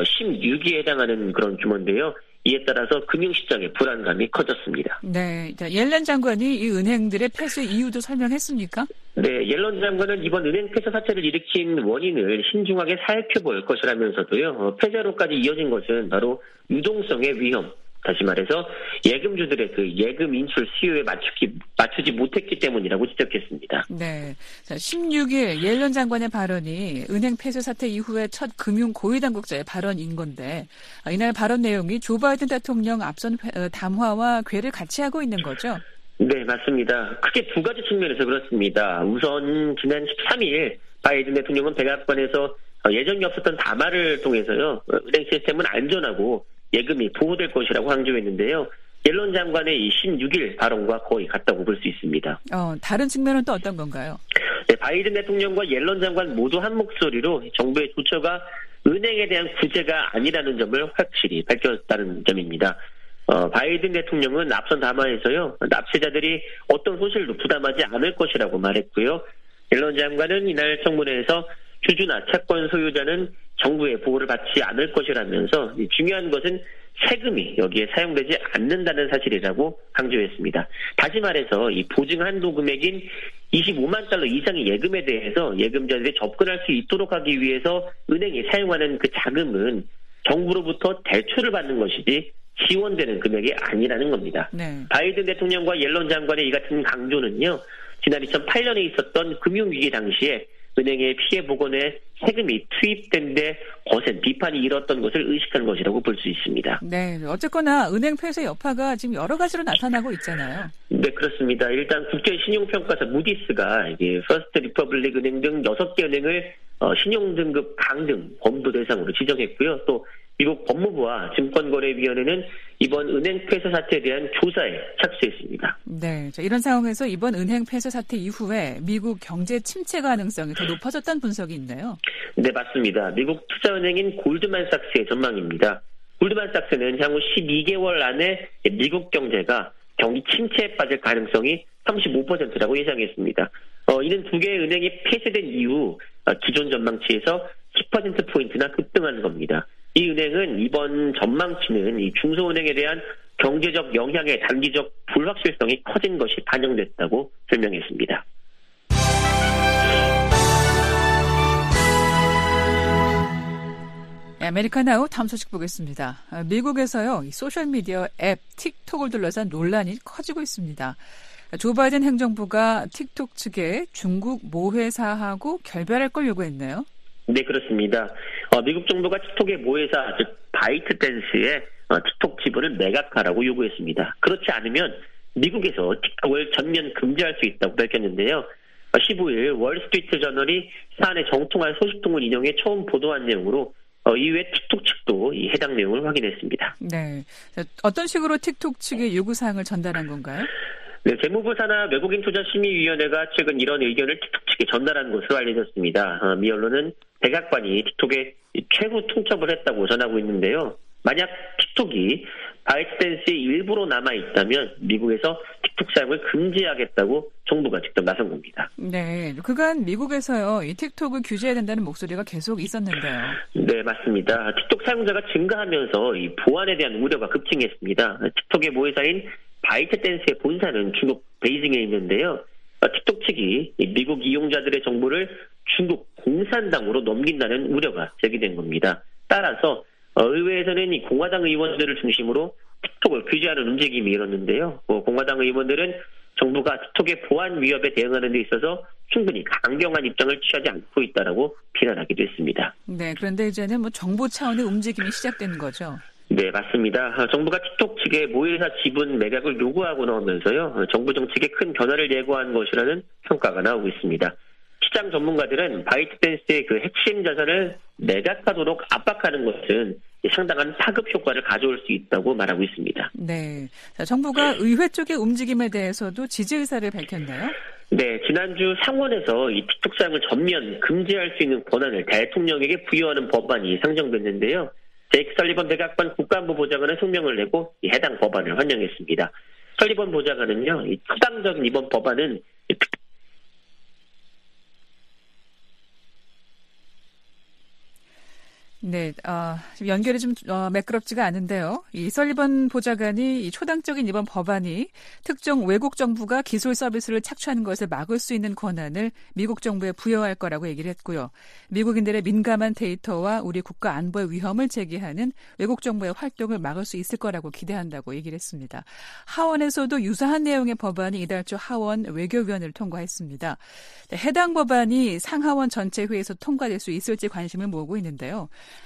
16위에 해당하는 그런 규모인데요. 이에 따라서 금융시장의 불안감이 커졌습니다. 네, 옐런 장관이 이 은행들의 폐쇄 이유도 설명했습니까? 네, 옐런 장관은 이번 은행 폐쇄 사태를 일으킨 원인을 신중하게 살펴볼 것이라면서도요. 폐쇄로까지 이어진 것은 바로 유동성의 위험, 다시 말해서 예금주들의 그 예금 인출 수요에 맞추지 못했기 때문이라고 지적했습니다. 네, 자, 16일 옐런 장관의 발언이 은행 폐쇄 사태 이후에 첫 금융 고위 당국자의 발언인 건데 이날 발언 내용이 조 바이든 대통령 앞선 담화와 궤를 같이 하고 있는 거죠? 네, 맞습니다. 크게 두 가지 측면에서 그렇습니다. 우선 지난 13일 바이든 대통령은 백악관에서 예정이 없었던 담화를 통해서요. 은행 시스템은 안전하고 예금이 보호될 것이라고 강조했는데요. 옐런 장관의 이 16일 발언과 거의 같다고 볼 수 있습니다. 다른 측면은 또 어떤 건가요? 네, 바이든 대통령과 옐런 장관 모두 한 목소리로 정부의 조처가 은행에 대한 구제가 아니라는 점을 확실히 밝혔다는 점입니다. 바이든 대통령은 앞선 담화에서요. 납세자들이 어떤 손실도 부담하지 않을 것이라고 말했고요. 옐런 장관은 이날 청문회에서 주주나 채권 소유자는 정부의 보호를 받지 않을 것이라면서 중요한 것은 세금이 여기에 사용되지 않는다는 사실이라고 강조했습니다. 다시 말해서 이 보증 한도 금액인 25만 달러 이상의 예금에 대해서 예금자들이 접근할 수 있도록 하기 위해서 은행이 사용하는 그 자금은 정부로부터 대출을 받는 것이지 지원되는 금액이 아니라는 겁니다. 네. 바이든 대통령과 옐런 장관의 이 같은 강조는요. 지난 2008년에 있었던 금융위기 당시에 은행의 피해 복원에 세금이 투입된 데 거센 비판이 일었던 것을 의식한 것이라고 볼 수 있습니다. 네, 어쨌거나 은행 폐쇄 여파가 지금 여러 가지로 나타나고 있잖아요. 네, 그렇습니다. 일단 국제 신용평가사 무디스가 이게 퍼스트 리퍼블릭 은행 등 6개 은행을 신용등급 강등 범도 대상으로 지정했고요. 또 미국 법무부와 증권거래위원회는 이번 은행 폐쇄 사태에 대한 조사에 착수했습니다. 네, 이런 상황에서 이번 은행 폐쇄 사태 이후에 미국 경제 침체 가능성이 더 높아졌다는 분석이 있네요. 네, 맞습니다. 미국 투자은행인 골드만삭스의 전망입니다. 골드만삭스는 향후 12개월 안에 미국 경제가 경기 침체에 빠질 가능성이 35%라고 예상했습니다. 이는 두 개의 은행이 폐쇄된 이후 기존 전망치에서 10%포인트나 급등한 겁니다. 이 은행은 이번 전망치는 이 중소은행에 대한 경제적 영향의 단기적 불확실성이 커진 것이 반영됐다고 설명했습니다. 아메리카나우 다음 소식 보겠습니다. 미국에서요, 이 소셜미디어 앱 틱톡을 둘러싼 논란이 커지고 있습니다. 조 바이든 행정부가 틱톡 측에 중국 모회사하고 결별할 걸 요구했네요. 네, 그렇습니다. 미국 정부가 틱톡의 모회사, 즉 바이트댄스의 틱톡 지분을 매각하라고 요구했습니다. 그렇지 않으면 미국에서 틱톡을 전면 금지할 수 있다고 밝혔는데요. 15일 월스트리트 저널이 사안에 정통한 소식통을 인용해 처음 보도한 내용으로 이후에 틱톡 측도 이 해당 내용을 확인했습니다. 네, 어떤 식으로 틱톡 측의 요구사항을 전달한 건가요? 네, 재무부 산하 외국인 투자 심의위원회가 최근 이런 의견을 틱톡 측에 전달한 것으로 알려졌습니다. 미 언론은 백악관이 틱톡에 최후 통첩을 했다고 전하고 있는데요. 만약 틱톡이 바이트댄스의 일부로 남아있다면 미국에서 틱톡 사용을 금지하겠다고 정부가 직접 나선 겁니다. 네, 그간 미국에서요, 이 틱톡을 규제해야 된다는 목소리가 계속 있었는데요. 네, 맞습니다. 틱톡 사용자가 증가하면서 이 보안에 대한 우려가 급증했습니다. 틱톡의 모회사인 바이트댄스의 본사는 중국 베이징에 있는데요. 틱톡 측이 미국 이용자들의 정보를 중국 공산당으로 넘긴다는 우려가 제기된 겁니다. 따라서 의회에서는 이 공화당 의원들을 중심으로 틱톡을 규제하는 움직임이 일었는데요. 공화당 의원들은 정부가 틱톡의 보안 위협에 대응하는 데 있어서 충분히 강경한 입장을 취하지 않고 있다라고 비난하기도 했습니다. 네, 그런데 이제는 정부 차원의 움직임이 시작된 거죠. 네, 맞습니다. 정부가 틱톡 측의 모회사 지분 매각을 요구하고 나오면서요. 정부 정책에 큰 변화를 예고한 것이라는 평가가 나오고 있습니다. 시장 전문가들은 바이트댄스의 그 핵심 자산을 매각하도록 압박하는 것은 상당한 파급 효과를 가져올 수 있다고 말하고 있습니다. 네, 자, 정부가 의회 쪽의 움직임에 대해서도 지지 의사를 밝혔나요? 네, 지난주 상원에서 이 틱톡 사용을 전면 금지할 수 있는 권한을 대통령에게 부여하는 법안이 상정됐는데요. 제이크 설리번 백악관 국가안보 보좌관은 성명을 내고 해당 법안을 환영했습니다. 설리번 보좌관은요, 이 추상적인 이번 법안은 네, 지금 연결이 좀 매끄럽지가 않은데요. 이 설리번 보좌관이 이 초당적인 이번 법안이 특정 외국 정부가 기술 서비스를 착취하는 것을 막을 수 있는 권한을 미국 정부에 부여할 거라고 얘기를 했고요. 미국인들의 민감한 데이터와 우리 국가 안보의 위험을 제기하는 외국 정부의 활동을 막을 수 있을 거라고 기대한다고 얘기를 했습니다. 하원에서도 유사한 내용의 법안이 이달 초 하원 외교위원회를 통과했습니다. 네, 해당 법안이 상하원 전체 회의에서 통과될 수 있을지 관심을 모으고 있는데요.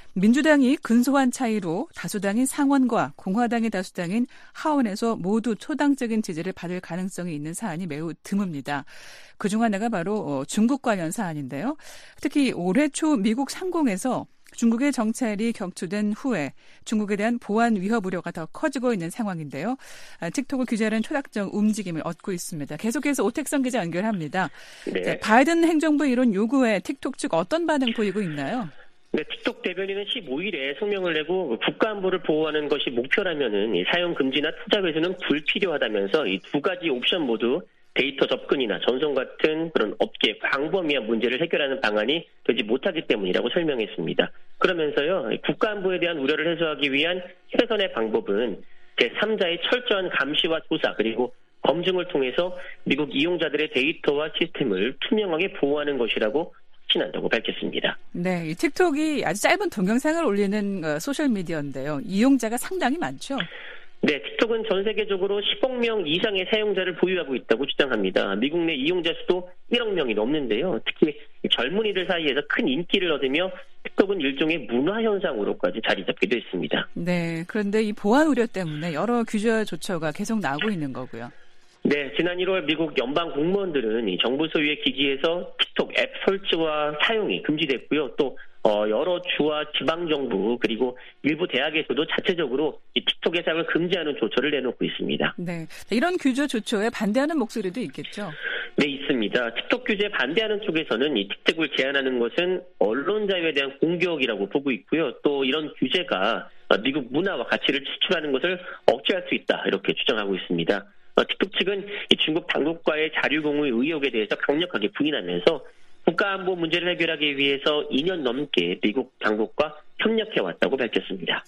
민주당이 근소한 차이로 다수당인 상원과 공화당의 다수당인 하원에서 모두 초당적인 지지를 받을 가능성이 있는 사안이 매우 드뭅니다. 그중 하나가 바로 중국 관련 사안인데요. 특히 올해 초 미국 상공에서 중국의 정찰이 격추된 후에 중국에 대한 보안 위협 우려가 더 커지고 있는 상황인데요. 틱톡을 규제하는 초당적 움직임을 얻고 있습니다. 계속해서 오택성 기자 연결합니다. 네. 자, 바이든 행정부의 이런 요구에 틱톡 측 어떤 반응 보이고 있나요? 네, 틱톡 대변인은 15일에 성명을 내고 국가안보를 보호하는 것이 목표라면은 사용 금지나 투자 회수는 불필요하다면서 이 두 가지 옵션 모두 데이터 접근이나 전송 같은 그런 업계 광범위한 문제를 해결하는 방안이 되지 못하기 때문이라고 설명했습니다. 그러면서요, 국가안보에 대한 우려를 해소하기 위한 최선의 방법은 제3자의 철저한 감시와 조사 그리고 검증을 통해서 미국 이용자들의 데이터와 시스템을 투명하게 보호하는 것이라고 확신한다고 밝혔습니다. 네, 이 틱톡이 아주 짧은 동영상을 올리는 소셜미디어인데요. 이용자가 상당히 많죠? 네, 틱톡은 전 세계적으로 10억 명 이상의 사용자를 보유하고 있다고 주장합니다. 미국 내 이용자 수도 1억 명이 넘는데요. 특히 젊은이들 사이에서 큰 인기를 얻으며 틱톡은 일종의 문화현상으로까지 자리 잡기도 했습니다. 네, 그런데 이 보안 우려 때문에 여러 규제 조처가 계속 나오고 있는 거고요. 네, 지난 1월 미국 연방 공무원들은 이 정부 소유의 기지에서 틱톡 앱 설치와 사용이 금지됐고요. 또 여러 주와 지방정부 그리고 일부 대학에서도 자체적으로 이 틱톡의 사용을 금지하는 조처를 내놓고 있습니다. 네, 이런 규제 조처에 반대하는 목소리도 있겠죠? 네, 있습니다. 틱톡 규제에 반대하는 쪽에서는 이 틱톡을 제한하는 것은 언론 자유에 대한 공격이라고 보고 있고요. 또 이런 규제가 미국 문화와 가치를 치출하는 것을 억제할 수 있다 이렇게 주장하고 있습니다. 틱톡 측은 중국 당국과의 자유 공유 의혹에 대해서 강력하게 부인하면서 국가안보 문제를 해결하기 위해서 2년 넘게 미국 당국과 협력해왔다고 밝혔습니다.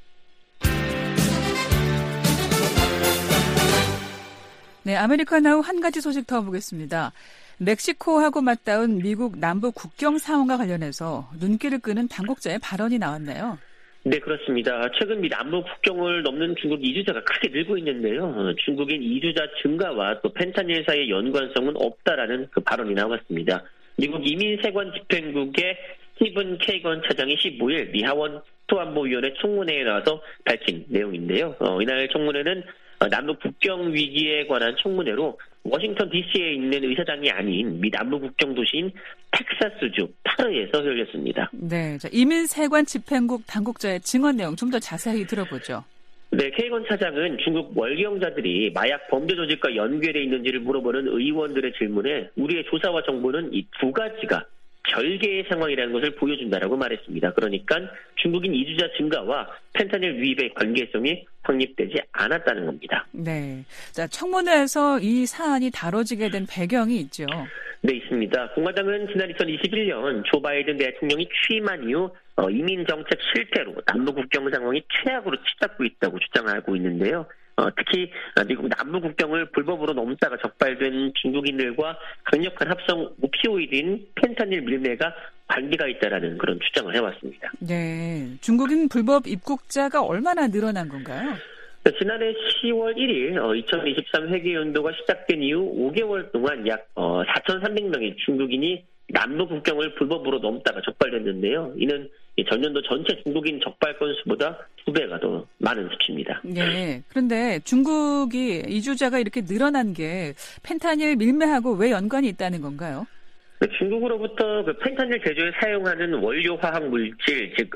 네, 아메리카나우 한 가지 소식 더 보겠습니다. 멕시코하고 맞닿은 미국 남부 국경 상황과 관련해서 눈길을 끄는 당국자의 발언이 나왔네요. 네, 그렇습니다. 최근 미 남부 국경을 넘는 중국 이주자가 크게 늘고 있는데요. 중국인 이주자 증가와 또 펜타닐 사이의 연관성은 없다라는 그 발언이 나왔습니다. 미국 이민세관 집행국의 스티븐 케이건 차장이 15일 미 하원 국토안보위원회 청문회에 나와서 밝힌 내용인데요. 이날 청문회는 남북 국경 위기에 관한 청문회로 워싱턴 DC에 있는 의사당이 아닌 미 남부 국경 도시인 텍사스주 파르에서 열렸습니다. 네, 자, 이민세관 집행국 당국자의 증언 내용 좀 더 자세히 들어보죠. 네, 케이건 차장은 중국 월경자들이 마약 범죄 조직과 연결돼 있는지를 물어보는 의원들의 질문에 우리의 조사와 정보는 이 두 가지가 별개의 상황이라는 것을 보여준다라고 말했습니다. 그러니까 중국인 이주자 증가와 펜타닐 유입의 관계성이 확립되지 않았다는 겁니다. 네, 자, 청문회에서 이 사안이 다뤄지게 된 배경이 있죠. 네, 있습니다. 공화당은 지난 2021년 조 바이든 대통령이 취임한 이후 이민정책 실태로 남북 국경 상황이 최악으로 치닫고 있다고 주장하고 있는데요. 특히 미국 남부 국경을 불법으로 넘다가 적발된 중국인들과 강력한 합성 오피오이드인 펜타닐 밀매가 관계가 있다라는 그런 주장을 해왔습니다. 네, 중국인 불법 입국자가 얼마나 늘어난 건가요? 지난해 10월 1일 2023 회계연도가 시작된 이후 5개월 동안 약 4,300명의 중국인이 남북 국경을 불법으로 넘다가 적발됐는데요. 이는 전년도 전체 중국인 적발 건수보다 2배가 더 많은 수치입니다. 네, 그런데 중국이 이주자가 이렇게 늘어난 게 펜타닐 밀매하고 왜 연관이 있다는 건가요? 중국으로부터 그 펜타닐 제조에 사용하는 원료 화학 물질, 즉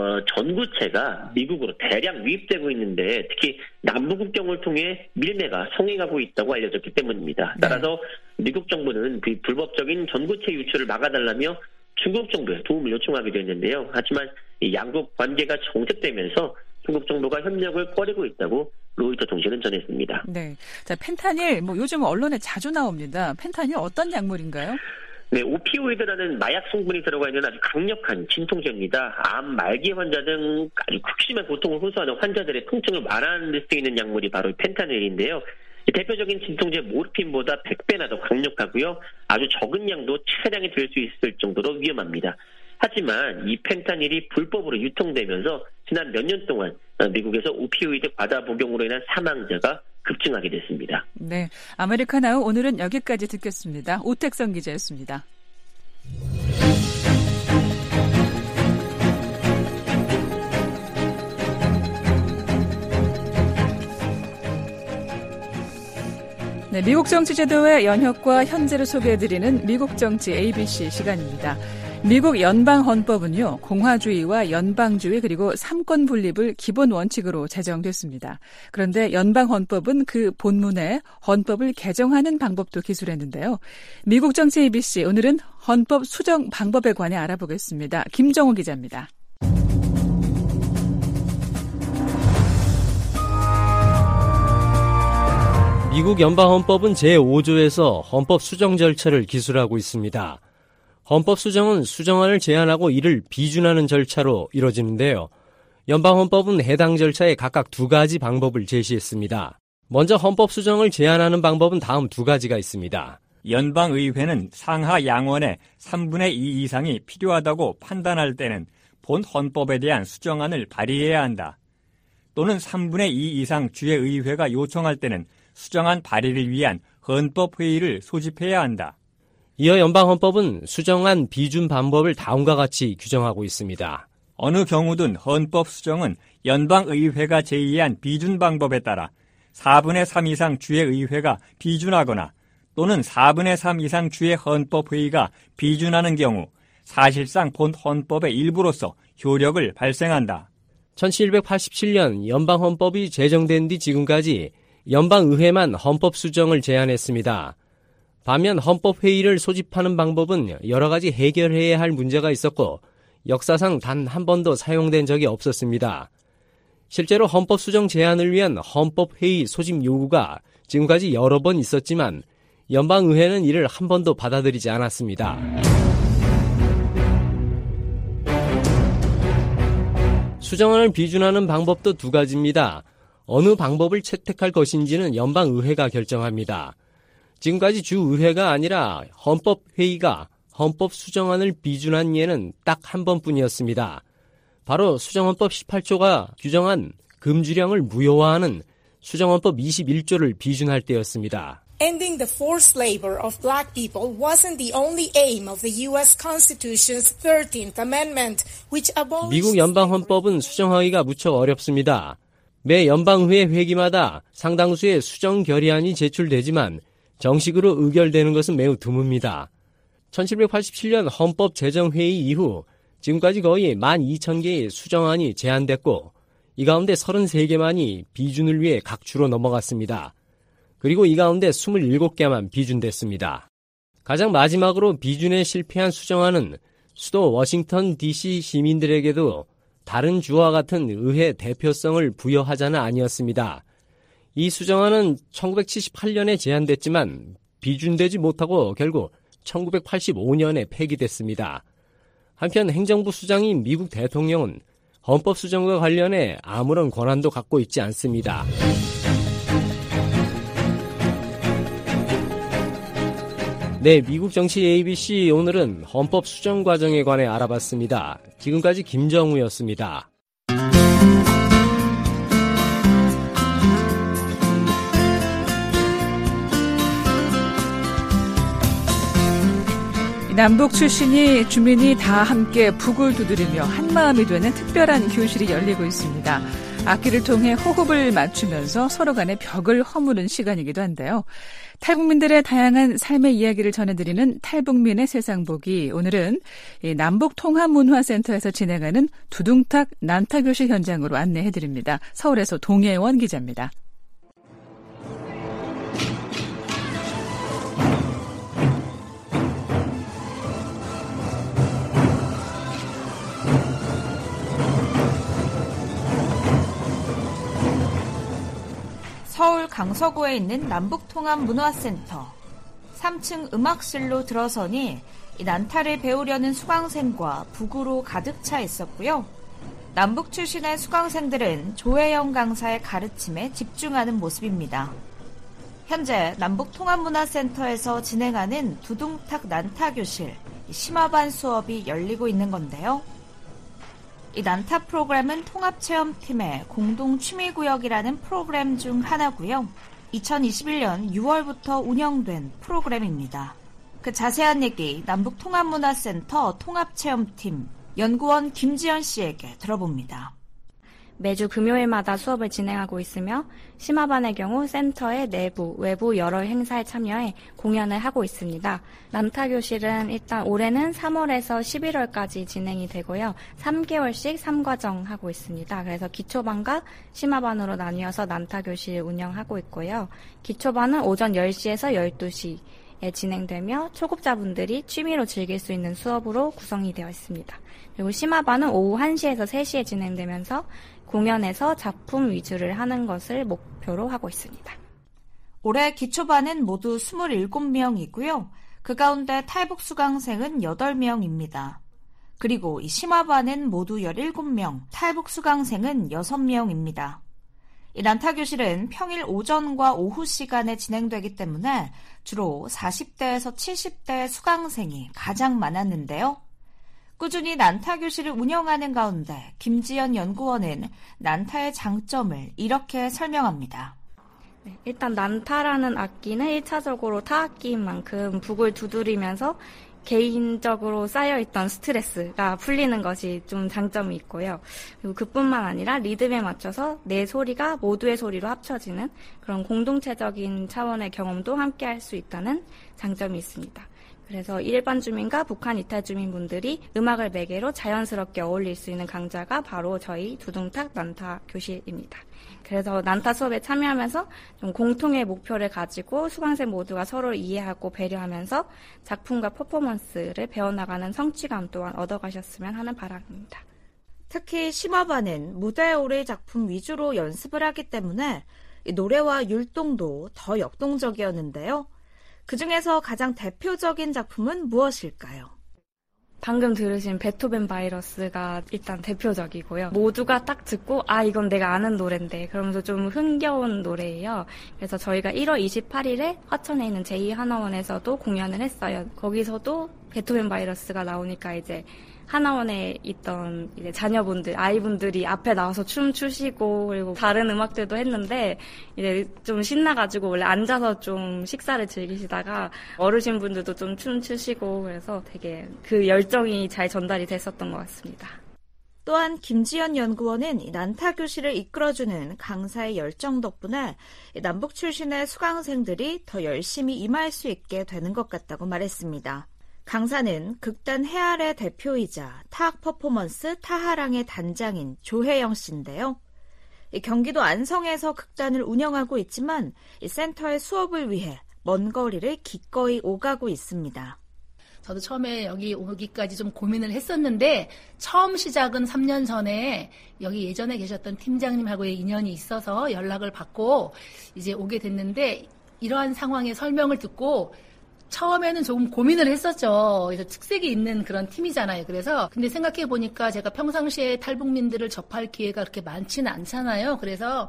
전구체가 미국으로 대량 유입되고 있는데 특히 남부 국경을 통해 밀매가 성행하고 있다고 알려졌기 때문입니다. 따라서 미국 정부는 그 불법적인 전구체 유출을 막아달라며 중국 정부에 도움을 요청하게 됐는데요. 하지만 이 양국 관계가 정색되면서 중국 정부가 협력을 꺼리고 있다고 로이터 통신은 전했습니다. 네, 자 펜타닐 요즘 언론에 자주 나옵니다. 펜타닐 어떤 약물인가요? 네, 오피오이드라는 마약 성분이 들어가 있는 아주 강력한 진통제입니다. 암, 말기 환자 등 아주 극심한 고통을 호소하는 환자들의 통증을 완화하는 데 쓰이는 약물이 바로 펜타닐인데요. 대표적인 진통제 모르핀보다 100배나 더 강력하고요. 아주 적은 양도 차량에 들 수 있을 정도로 위험합니다. 하지만 이 펜타닐이 불법으로 유통되면서 지난 몇 년 동안 미국에서 오피오이드 과다 복용으로 인한 사망자가 급증하게 됐습니다. 네, 아메리카나우 오늘은 여기까지 듣겠습니다. 오택성 기자였습니다. 네, 미국 정치 제도의 연혁과 현재를 소개해드리는 미국 정치 ABC 시간입니다. 미국 연방헌법은요, 공화주의와 연방주의 그리고 삼권 분립을 기본 원칙으로 제정됐습니다. 그런데 연방헌법은 그 본문에 헌법을 개정하는 방법도 기술했는데요. 미국 정치 ABC 오늘은 헌법 수정 방법에 관해 알아보겠습니다. 김정호 기자입니다. 미국 연방헌법은 제5조에서 헌법 수정 절차를 기술하고 있습니다. 헌법 수정은 수정안을 제안하고 이를 비준하는 절차로 이뤄지는데요. 연방헌법은 해당 절차에 각각 두 가지 방법을 제시했습니다. 먼저 헌법 수정을 제안하는 방법은 다음 두 가지가 있습니다. 연방의회는 상하 양원의 3분의 2 이상이 필요하다고 판단할 때는 본 헌법에 대한 수정안을 발의해야 한다. 또는 3분의 2 이상 주의 의회가 요청할 때는 수정안 발의를 위한 헌법회의를 소집해야 한다. 이어 연방헌법은 수정안 비준 방법을 다음과 같이 규정하고 있습니다. 어느 경우든 헌법 수정은 연방의회가 제의한 비준 방법에 따라 4분의 3 이상 주의 의회가 비준하거나 또는 4분의 3 이상 주의 헌법회의가 비준하는 경우 사실상 본 헌법의 일부로서 효력을 발생한다. 1787년 연방헌법이 제정된 뒤 지금까지 연방의회만 헌법 수정을 제안했습니다. 반면 헌법회의를 소집하는 방법은 여러 가지 해결해야 할 문제가 있었고 역사상 단 한 번도 사용된 적이 없었습니다. 실제로 헌법 수정 제안을 위한 헌법회의 소집 요구가 지금까지 여러 번 있었지만 연방의회는 이를 한 번도 받아들이지 않았습니다. 수정안을 비준하는 방법도 두 가지입니다. 어느 방법을 채택할 것인지는 연방의회가 결정합니다. 지금까지 주의회가 아니라 헌법회의가 헌법 수정안을 비준한 예는 딱 한 번뿐이었습니다. 바로 수정헌법 18조가 규정한 금주령을 무효화하는 수정헌법 21조를 비준할 때였습니다. Ending the forced labor of black people wasn't the only aim of the U.S. Constitution's 13th Amendment, which abolished... 미국 연방헌법은 수정하기가 무척 어렵습니다. 매 연방의회 회기마다 상당수의 수정 결의안이 제출되지만 정식으로 의결되는 것은 매우 드뭅니다. 1787년 헌법제정회의 이후 지금까지 거의 12,000개의 수정안이 제안됐고 이 가운데 33개만이 비준을 위해 각 주로 넘어갔습니다. 그리고 이 가운데 27개만 비준됐습니다. 가장 마지막으로 비준에 실패한 수정안은 수도 워싱턴 DC 시민들에게도 다른 주와 같은 의회 대표성을 부여하자는 아니었습니다. 이 수정안은 1978년에 제안됐지만 비준되지 못하고 결국 1985년에 폐기됐습니다. 한편 행정부 수장인 미국 대통령은 헌법 수정과 관련해 아무런 권한도 갖고 있지 않습니다. 네, 미국 정치 ABC 오늘은 헌법 수정 과정에 관해 알아봤습니다. 지금까지 김정우였습니다. 남북 출신이 주민이 다 함께 북을 두드리며 한마음이 되는 특별한 교실이 열리고 있습니다. 악기를 통해 호흡을 맞추면서 서로 간의 벽을 허무는 시간이기도 한데요. 탈북민들의 다양한 삶의 이야기를 전해드리는 탈북민의 세상보기. 오늘은 남북통합문화센터에서 진행하는 두둥탁 난타교실 현장으로 안내해드립니다. 서울에서 동혜원 기자입니다. 서울 강서구에 있는 남북통합문화센터. 3층 음악실로 들어서니 이 난타를 배우려는 수강생과 북으로 가득 차 있었고요. 남북 출신의 수강생들은 조혜영 강사의 가르침에 집중하는 모습입니다. 현재 남북통합문화센터에서 진행하는 두둥탁 난타 교실, 심화반 수업이 열리고 있는 건데요. 이 난타 프로그램은 통합체험팀의 공동 취미구역이라는 프로그램 중 하나고요. 2021년 6월부터 운영된 프로그램입니다. 그 자세한 얘기 남북통합문화센터 통합체험팀 연구원 김지연 씨에게 들어봅니다. 매주 금요일마다 수업을 진행하고 있으며 심화반의 경우 센터의 내부, 외부 여러 행사에 참여해 공연을 하고 있습니다. 난타 교실은 일단 올해는 3월에서 11월까지 진행이 되고요. 3개월씩 3과정 하고 있습니다. 그래서 기초반과 심화반으로 나뉘어서 난타 교실 운영하고 있고요. 기초반은 오전 10시에서 12시에 진행되며 초급자분들이 취미로 즐길 수 있는 수업으로 구성이 되어 있습니다. 그리고 심화반은 오후 1시에서 3시에 진행되면서 공연에서 작품 위주를 하는 것을 목표로 하고 있습니다. 올해 기초반은 모두 27명이고요. 그 가운데 탈북 수강생은 8명입니다. 그리고 이 심화반은 모두 17명, 탈북 수강생은 6명입니다. 이 난타 교실은 평일 오전과 오후 시간에 진행되기 때문에 주로 40대에서 70대 수강생이 가장 많았는데요. 꾸준히 난타 교실을 운영하는 가운데 김지연 연구원은 난타의 장점을 이렇게 설명합니다. 일단 난타라는 악기는 1차적으로 타악기인 만큼 북을 두드리면서 개인적으로 쌓여있던 스트레스가 풀리는 것이 좀 장점이 있고요. 그리고 그뿐만 아니라 리듬에 맞춰서 내 소리가 모두의 소리로 합쳐지는 그런 공동체적인 차원의 경험도 함께 할 수 있다는 장점이 있습니다. 그래서 일반 주민과 북한 이탈 주민분들이 음악을 매개로 자연스럽게 어울릴 수 있는 강좌가 바로 저희 두둥탁 난타 교실입니다. 그래서 난타 수업에 참여하면서 좀 공통의 목표를 가지고 수강생 모두가 서로를 이해하고 배려하면서 작품과 퍼포먼스를 배워나가는 성취감 또한 얻어가셨으면 하는 바람입니다. 특히 심화반은 무대에 오를 작품 위주로 연습을 하기 때문에 노래와 율동도 더 역동적이었는데요. 그중에서 가장 대표적인 작품은 무엇일까요? 방금 들으신 베토벤 바이러스가 일단 대표적이고요. 모두가 딱 듣고 이건 내가 아는 노래인데 그러면서 좀 흥겨운 노래예요. 그래서 저희가 1월 28일에 화천에 있는 제2하나원에서도 공연을 했어요. 거기서도 베토벤 바이러스가 나오니까 이제 하나원에 있던 이제 자녀분들, 아이분들이 앞에 나와서 춤 추시고 그리고 다른 음악들도 했는데 이제 좀 신나가지고 원래 앉아서 좀 식사를 즐기시다가 어르신분들도 좀 춤 추시고 그래서 되게 그 열정이 잘 전달이 됐었던 것 같습니다. 또한 김지연 연구원은 난타 교실을 이끌어주는 강사의 열정 덕분에 남북 출신의 수강생들이 더 열심히 임할 수 있게 되는 것 같다고 말했습니다. 강사는 극단 해알의 대표이자 타악 퍼포먼스 타하랑의 단장인 조혜영 씨인데요. 경기도 안성에서 극단을 운영하고 있지만 이 센터의 수업을 위해 먼 거리를 기꺼이 오가고 있습니다. 저도 처음에 여기 오기까지 좀 고민을 했었는데 처음 시작은 3년 전에 여기 예전에 계셨던 팀장님하고의 인연이 있어서 연락을 받고 이제 오게 됐는데 이러한 상황의 설명을 듣고 처음에는 조금 고민을 했었죠. 그래서 특색이 있는 그런 팀이잖아요. 그래서 근데 생각해 보니까 제가 평상시에 탈북민들을 접할 기회가 그렇게 많지는 않잖아요. 그래서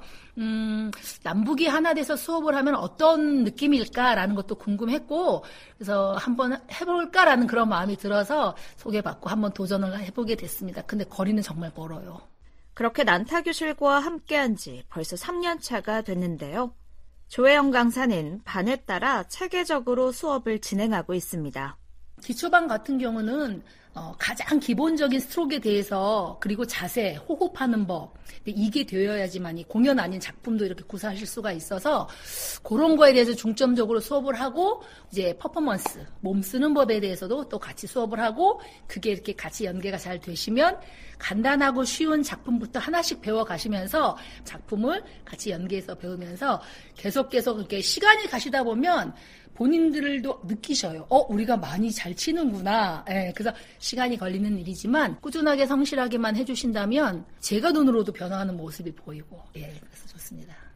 남북이 하나 돼서 수업을 하면 어떤 느낌일까라는 것도 궁금했고 그래서 한번 해볼까라는 그런 마음이 들어서 소개받고 한번 도전을 해보게 됐습니다. 근데 거리는 정말 멀어요. 그렇게 난타 교실과 함께한 지 벌써 3년 차가 됐는데요. 조혜영 강사는 반에 따라 체계적으로 수업을 진행하고 있습니다. 기초반 같은 경우는 가장 기본적인 스트로크에 대해서 그리고 자세, 호흡하는 법 이게 되어야지만 공연 아닌 작품도 이렇게 구사하실 수가 있어서 그런 거에 대해서 중점적으로 수업을 하고 이제 퍼포먼스, 몸 쓰는 법에 대해서도 또 같이 수업을 하고 그게 이렇게 같이 연계가 잘 되시면 간단하고 쉬운 작품부터 하나씩 배워가시면서 작품을 같이 연계해서 배우면서 계속 이렇게 시간이 가시다 보면 본인들도 느끼셔요. 우리가 많이 잘 치는구나. 예, 그래서 시간이 걸리는 일이지만 꾸준하게 성실하게만 해주신다면 제가 눈으로도 변화하는 모습이 보이고, 그래서 좋습니다.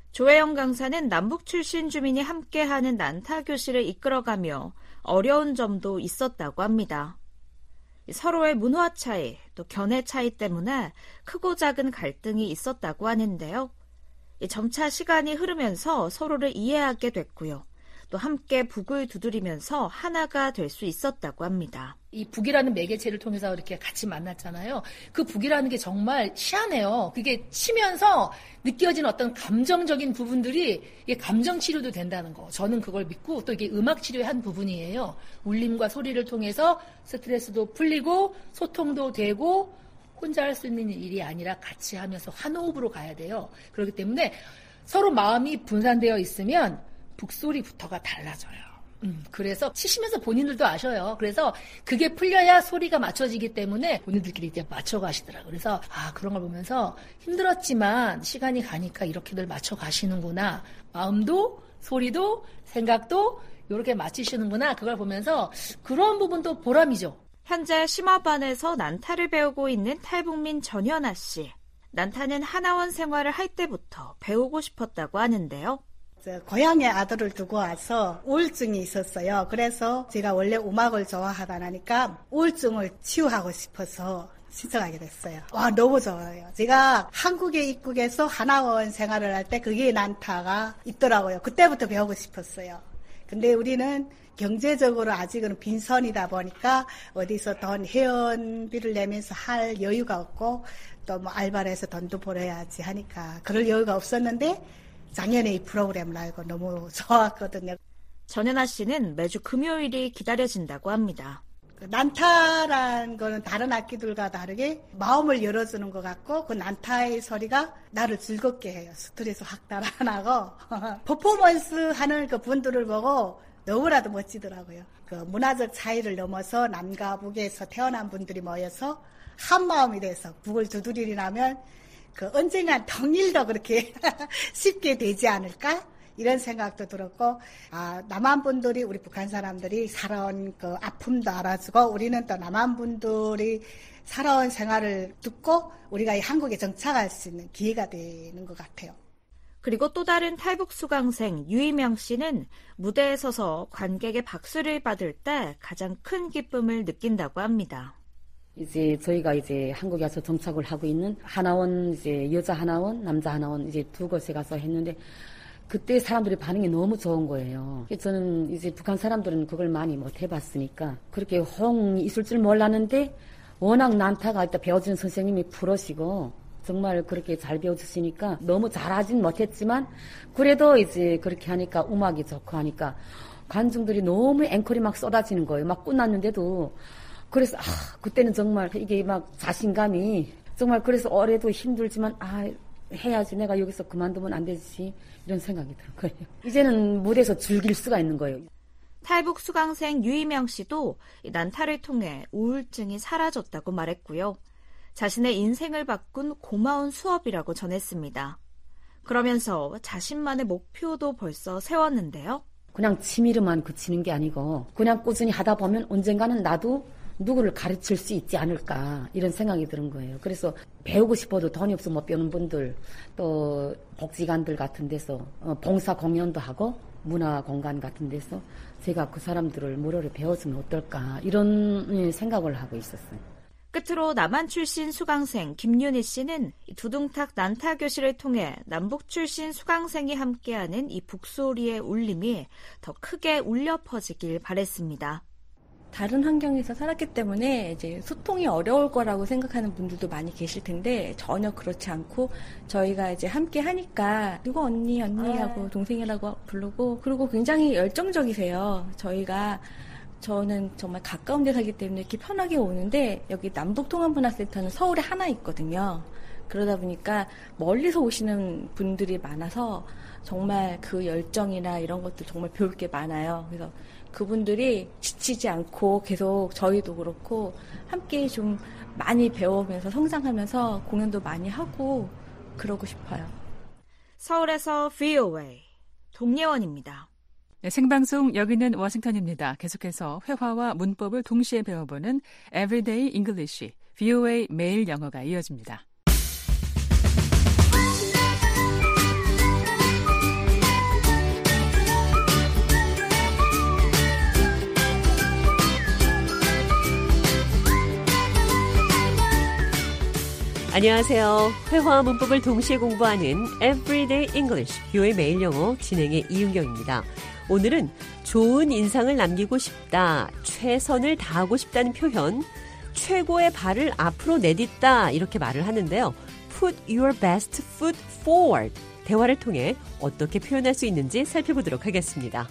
조혜영 강사는 남북 출신 주민이 함께하는 난타 교실을 이끌어가며 어려운 점도 있었다고 합니다. 서로의 문화 차이, 또 견해 차이 때문에 크고 작은 갈등이 있었다고 하는데요. 점차 시간이 흐르면서 서로를 이해하게 됐고요. 또 함께 북을 두드리면서 하나가 될 수 있었다고 합니다. 이 북이라는 매개체를 통해서 이렇게 같이 만났잖아요. 그 북이라는 게 정말 희한해요. 그게 치면서 느껴지는 어떤 감정적인 부분들이 이게 감정 치료도 된다는 거. 저는 그걸 믿고 또 이게 음악 치료의 한 부분이에요. 울림과 소리를 통해서 스트레스도 풀리고 소통도 되고 혼자 할 수 있는 일이 아니라 같이 하면서 한 호흡으로 가야 돼요. 그렇기 때문에 서로 마음이 분산되어 있으면 북소리부터가 달라져요. 그래서 치시면서 본인들도 아셔요. 그래서 그게 풀려야 소리가 맞춰지기 때문에 본인들끼리 이제 맞춰가시더라고요. 그래서 그런 걸 보면서 힘들었지만 시간이 가니까 이렇게들 맞춰가시는구나. 마음도 소리도 생각도 이렇게 맞추시는구나. 그걸 보면서 그런 부분도 보람이죠. 현재 심화반에서 난타를 배우고 있는 탈북민 전현아 씨. 난타는 하나원 생활을 할 때부터 배우고 싶었다고 하는데요. 고향에 아들을 두고 와서 우울증이 있었어요. 그래서 제가 원래 음악을 좋아하다 보니까 우울증을 치유하고 싶어서 신청하게 됐어요. 와, 너무 좋아요. 제가 한국에 입국해서 하나원 생활을 할 때 그게 난타가 있더라고요. 그때부터 배우고 싶었어요. 근데 우리는 경제적으로 아직은 빈선이다 보니까 어디서 돈 회원비를 내면서 할 여유가 없고 또 뭐 알바를 해서 돈도 벌어야지 하니까 그럴 여유가 없었는데 작년에 이 프로그램을 알고 너무 좋았거든요. 전현아 씨는 매주 금요일이 기다려진다고 합니다. 난타란 거는 다른 악기들과 다르게 마음을 열어주는 것 같고 그 난타의 소리가 나를 즐겁게 해요. 스트레스 확 달아나고 퍼포먼스 하는 그 분들을 보고 너무나도 멋지더라고요. 그 문화적 차이를 넘어서 남과 북에서 태어난 분들이 모여서 한 마음이 돼서 북을 두드리려면 그 언젠간 통일도 그렇게 쉽게 되지 않을까? 이런 생각도 들었고, 남한 분들이 우리 북한 사람들이 살아온 그 아픔도 알아주고, 우리는 또 남한 분들이 살아온 생활을 듣고 우리가 이 한국에 정착할 수 있는 기회가 되는 것 같아요. 그리고 또 다른 탈북 수강생 유희명 씨는 무대에 서서 관객의 박수를 받을 때 가장 큰 기쁨을 느낀다고 합니다. 이제 저희가 이제 한국에 와서 정착을 하고 있는 하나원, 이제 여자 하나원, 남자 하나원 이제 두 곳에 가서 했는데 그때 사람들의 반응이 너무 좋은 거예요. 저는 이제 북한 사람들은 그걸 많이 못 해봤으니까 그렇게 호응이 있을 줄 몰랐는데 워낙 난타가 일단 배워주는 선생님이 프로시고 정말 그렇게 잘 배워주시니까 너무 잘하진 못했지만 그래도 이제 그렇게 하니까 음악이 좋고 하니까 관중들이 너무 앵콜이 막 쏟아지는 거예요. 막 끝났는데도. 그래서 그때는 정말 이게 막 자신감이 정말 그래서 올해도 힘들지만 해야지 내가 여기서 그만두면 안 되지 이런 생각이 들 거예요. 이제는 무대에서 즐길 수가 있는 거예요. 탈북 수강생 유희명 씨도 난타를 통해 우울증이 사라졌다고 말했고요. 자신의 인생을 바꾼 고마운 수업이라고 전했습니다. 그러면서 자신만의 목표도 벌써 세웠는데요. 그냥 취미로만 그치는 게 아니고 그냥 꾸준히 하다 보면 언젠가는 나도 누구를 가르칠 수 있지 않을까 이런 생각이 드는 거예요. 그래서 배우고 싶어도 돈이 없어 못 배우는 분들 또 복지관들 같은 데서 봉사 공연도 하고 문화공간 같은 데서 제가 그 사람들을 무료로 배워주면 어떨까 이런 생각을 하고 있었어요. 끝으로 남한 출신 수강생 김윤희 씨는 두둥탁 난타 교실을 통해 남북 출신 수강생이 함께하는 이 북소리의 울림이 더 크게 울려 퍼지길 바랬습니다. 다른 환경에서 살았기 때문에 이제 소통이 어려울 거라고 생각하는 분들도 많이 계실 텐데 전혀 그렇지 않고 저희가 이제 함께 하니까 누구 언니 하고 동생이라고 부르고 그리고 굉장히 열정적이세요. 저는 정말 가까운 데 살기 때문에 이렇게 편하게 오는데 여기 남북통합문화센터는 서울에 하나 있거든요. 그러다 보니까 멀리서 오시는 분들이 많아서 정말 그 열정이나 이런 것들 정말 배울 게 많아요. 그래서 그분들이 지치지 않고 계속 저희도 그렇고 함께 좀 많이 배우면서 성장하면서 공연도 많이 하고 그러고 싶어요. 서울에서 VOA 동예원입니다. 네, 생방송 여기는 워싱턴입니다. 계속해서 회화와 문법을 동시에 배워보는 Everyday English, VOA 매일 영어가 이어집니다. 안녕하세요. 회화와 문법을 동시에 공부하는 Everyday English, 뷰의 매일 영어 진행의 이은경입니다. 오늘은 좋은 인상을 남기고 싶다, 최선을 다하고 싶다는 표현, 최고의 발을 앞으로 내딛다 이렇게 말을 하는데요. Put your best foot forward. 대화를 통해 어떻게 표현할 수 있는지 살펴보도록 하겠습니다.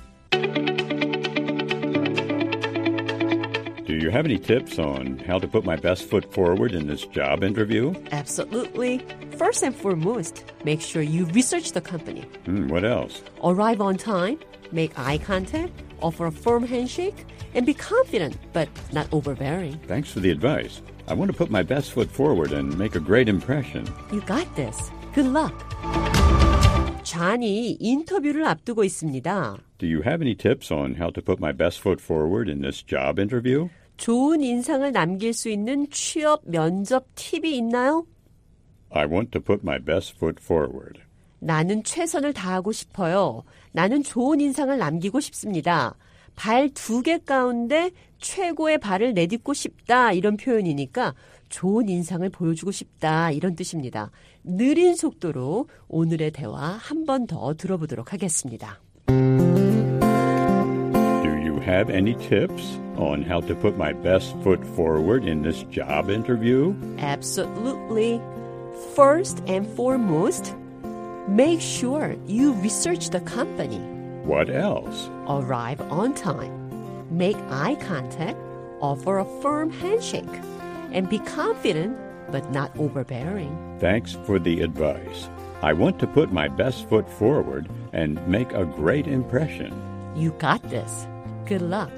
Do you have any tips on how to put my best foot forward in this job interview? Absolutely. First and foremost, make sure you research the company. What else? Arrive on time, make eye contact, offer a firm handshake, and be confident but not overbearing. Thanks for the advice. I want to put my best foot forward and make a great impression. You got this. Good luck. 존이 인터뷰를 앞두고 있습니다. Do you have any tips on how to put my best foot forward in this job interview? 좋은 인상을 남길 수 있는 취업 면접 팁이 있나요? I want to put my best foot forward. 나는 최선을 다하고 싶어요. 나는 좋은 인상을 남기고 싶습니다. 발 2개 가운데 최고의 발을 내딛고 싶다 이런 표현이니까 좋은 인상을 보여주고 싶다 이런 뜻입니다. 느린 속도로 오늘의 대화 한 번 더 들어보도록 하겠습니다. Do you have any tips on how to put my best foot forward in this job interview? Absolutely. First and foremost, make sure you research the company. What else? Arrive on time. Make eye contact. Offer a firm handshake. And be confident but not overbearing. Thanks for the advice. I want to put my best foot forward and make a great impression. You got this. Good luck.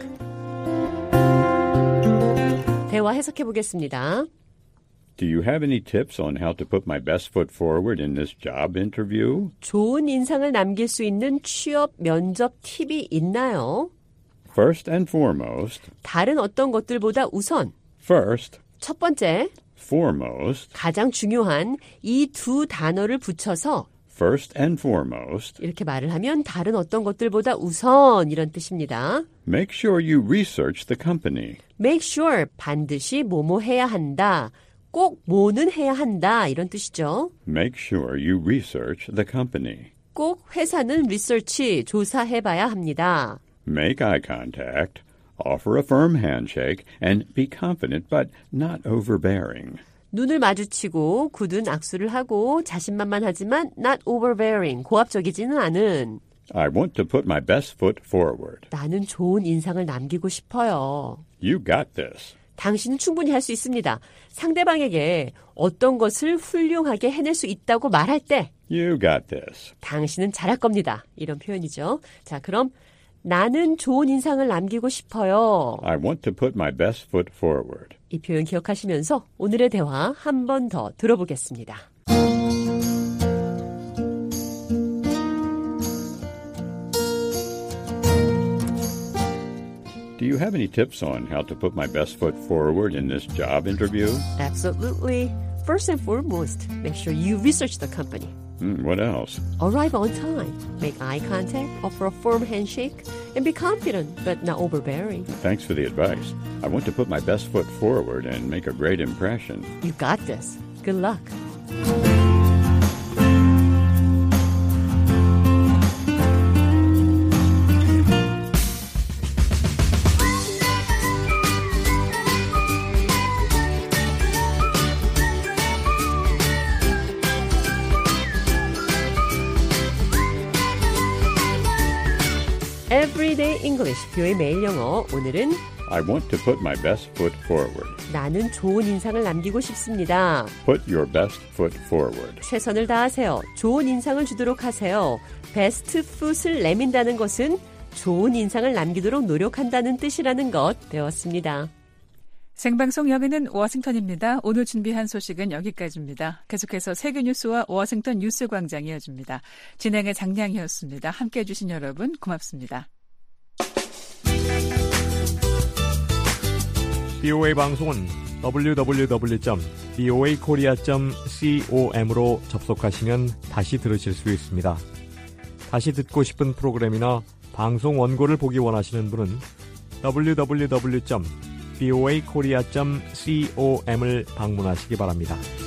대화 해석해 보겠습니다. Do you have any tips on how to put my best foot forward in this job interview? 좋은 인상을 남길 수 있는 취업 면접 팁이 있나요? First and foremost. 다른 어떤 것들보다 우선. First. 첫 번째. Foremost. 가장 중요한 이 두 단어를 붙여서 First and foremost. 이렇게 말을 하면 다른 어떤 것들보다 우선 이런 뜻입니다. Make sure you research the company. Make sure 반드시 뭐뭐 해야 한다. 꼭 뭐는 해야 한다 이런 뜻이죠. Make sure you research the company. 꼭 회사는 리서치 조사해봐야 합니다. Make eye contact. Offer a firm handshake and be confident but not overbearing. 눈을 마주치고 굳은 악수를 하고 자신만만하지만 not overbearing, 고압적이지는 않은. I want to put my best foot forward. 나는 좋은 인상을 남기고 싶어요. You got this. 당신은 충분히 할 수 있습니다. 상대방에게 어떤 것을 훌륭하게 해낼 수 있다고 말할 때 You got this. 당신은 잘할 겁니다. 이런 표현이죠. 자, 그럼 나는 좋은 인상을 남기고 싶어요. I want to put my best foot forward. 이 표현 기억하시면서 오늘의 대화 한 번 더 들어보겠습니다. Do you have any tips on how to put my best foot forward in this job interview? Absolutely. First and foremost, make sure you research the company. What else? Arrive on time. Make eye contact. Offer a firm handshake. And be confident, but not overbearing. Thanks for the advice. I want to put my best foot forward and make a great impression. You got this. Good luck. Everyday English, 뷰의 매일 영어. 오늘은 I want to put my best foot forward. 나는 좋은 인상을 남기고 싶습니다. Put your best foot forward. 최선을 다하세요. 좋은 인상을 주도록 하세요. 베스트 풋을 내민다는 것은 좋은 인상을 남기도록 노력한다는 뜻이라는 것 배웠습니다. 생방송 여기는 워싱턴입니다. 오늘 준비한 소식은 여기까지입니다. 계속해서 세계 뉴스와 워싱턴 뉴스 광장 이어집니다. 진행의 장량이었습니다. 함께해 주신 여러분 고맙습니다. BOA 방송은 www.boakorea.com으로 접속하시면 다시 들으실 수 있습니다. 다시 듣고 싶은 프로그램이나 방송 원고를 보기 원하시는 분은 www.boakorea.com을 방문하시기 바랍니다.